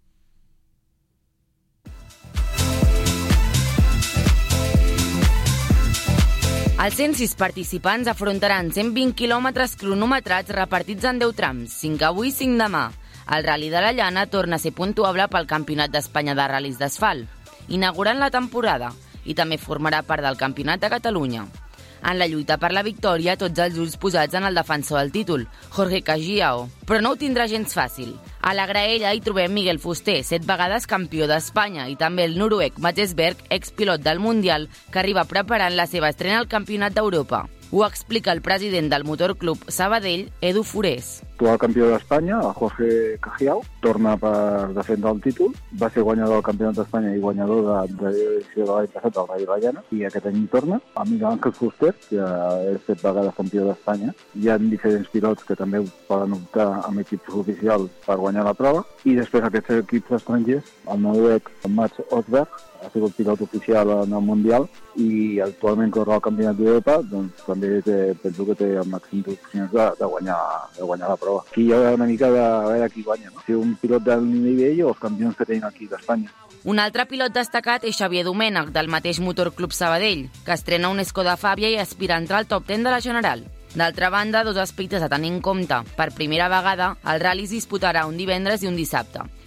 Els cent sis participants afrontaran cent vint quilòmetres cronometrats repartits en deu trams, cinc avui, cinc demà. El Rally de la Llana torna a ser puntuable pel Campionat d'Espanya de Ral·lis d'Asfalt, inaugurant la temporada, i també formarà part del Campionat de Catalunya. En la lluita per la victòria, tots els ulls posats en el defensor del títol, Jorge Cagiao, però no ho tindrà gens fàcil. A la graella hi trobem Miguel Fuster, set vegades campió d'Espanya, i també el noruec Mats Berg, expilot del Mundial, que arriba preparant la seva estrena al Campionat d'Europa. Ho explica el president del Motor Club Sabadell, Edu Forés. Actual campió d'Espanya, el Jorge Cagiao, torna per defendre el títol. Va ser guanyador del Campionat d'Espanya i guanyador de, de l'edició de l'any passat del Rally La Llana, i aquest any torna. A Miguel Ángel Fuster, que és set vegades campió d'Espanya. Hi ha diferents pilots que també poden optar amb equips oficials per guanyar la prova. I després aquests equips estrangers, el noruec Mats Osberg, ha sigut pilot oficial en el Mundial i actualment corre al Campionat d'Europa, doncs també té, penso que té el màxim d'opcions de, de, guanyar, de guanyar la prova. Aquí hi ha una mica de a veure qui guanya, no? Si un pilot del nivell o els campions que tenen aquí d'Espanya. Un altre pilot destacat és Xavier Domènech, del mateix Motor Club Sabadell, que estrena un Skoda Fabia i aspira a entrar al top deu de la general. D'altra banda, dos aspectes a tenir en compte. Per primera vegada, el rally es disputarà un divendres i un dissabte.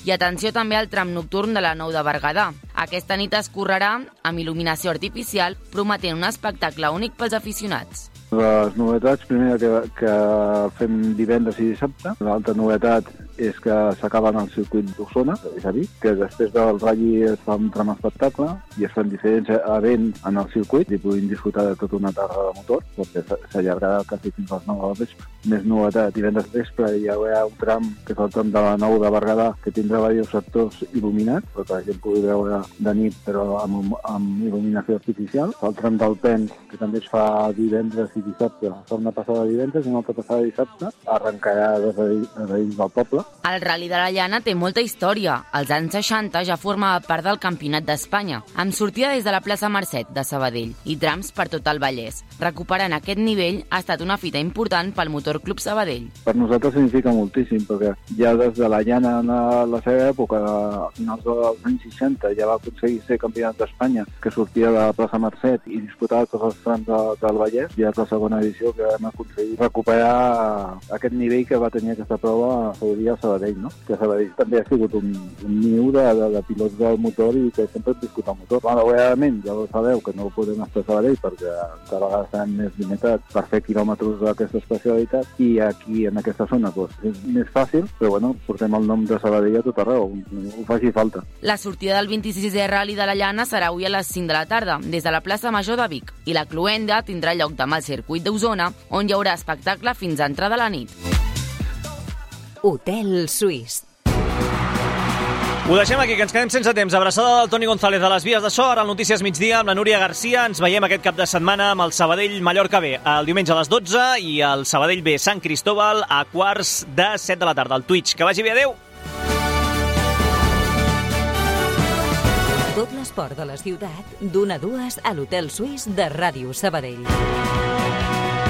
I atenció també al tram nocturn de la Nou de Berguedà. Aquesta nit es correrà amb il·luminació artificial, prometent un espectacle únic pels aficionats. Les novetats, primera que, que fem divendres i dissabte. L'altra novetat és que s'acaben el circuit d'Osona, és a dir, que després del Rally es fa un tram espectacle i es fan diferents events en el circuit i podem disfrutar de tota una tarda de motor, perquè s'allargarà quasi fins a les nou del vespre. Més novetat, divendres vespre hi haurà un tram, que és el tram de la Nou de Berguedà, que tindrà diversos sectors il·luminats, perquè la gent pugui veure de nit, però amb, amb il·luminació artificial. El tram del Pens, que també es fa divendres i dissabte, es fa una passada divendres i una altra passada dissabte, arrencarà des de dins del poble. El Rally de la Llana té molta història. Als anys seixanta ja formava part del Campionat d'Espanya, amb sortida des de la plaça Mercet de Sabadell i trams per tot el Vallès. Recuperant aquest nivell ha estat una fita important pel Motor Club Sabadell. Per nosaltres significa moltíssim, perquè ja des de la Llana en la seva època, a finals dels anys seixanta, ja va aconseguir ser Campionat d'Espanya, que sortia de la plaça Mercet i disputava tots els trams de, del Vallès. Ja és la segona edició que hem aconseguit recuperar aquest nivell que va tenir aquesta prova a Sabadell, Sabadell, no? Que Sabadell també ha sigut un, un niu de, de, de pilots del motor i que sempre hem viscut el motor. Malauradament, ja ho sabeu, que no podem estar a Sabadell perquè cada vegada estan més limitats per fer quilòmetres d'aquesta especialitat i aquí, en aquesta zona, doncs, és més fàcil, però bueno, portem el nom de Sabadell a tot arreu, ho faci falta. La sortida del vint-i-sisè Rally de la Llana serà avui a les cinc de la tarda, des de la plaça Major de Vic, i la cloenda tindrà lloc demà al circuit d'Osona, on hi haurà espectacle fins a entrada a la nit. Hotel Suís. Ho deixem aquí, que ens quedem sense temps. Abraçada del Toni González de les Vies de So, ara Notícies Migdia amb la Núria Garcia. Ens veiem aquest cap de setmana amb el Sabadell Mallorca B, el diumenge a les dotze, i el Sabadell B Sant Cristóbal a quarts de set de la tarda al Twitch. Que vagi bé, adeu! Tot l'esport de la ciutat, d'una a dues a l'Hotel Suís de Ràdio Sabadell.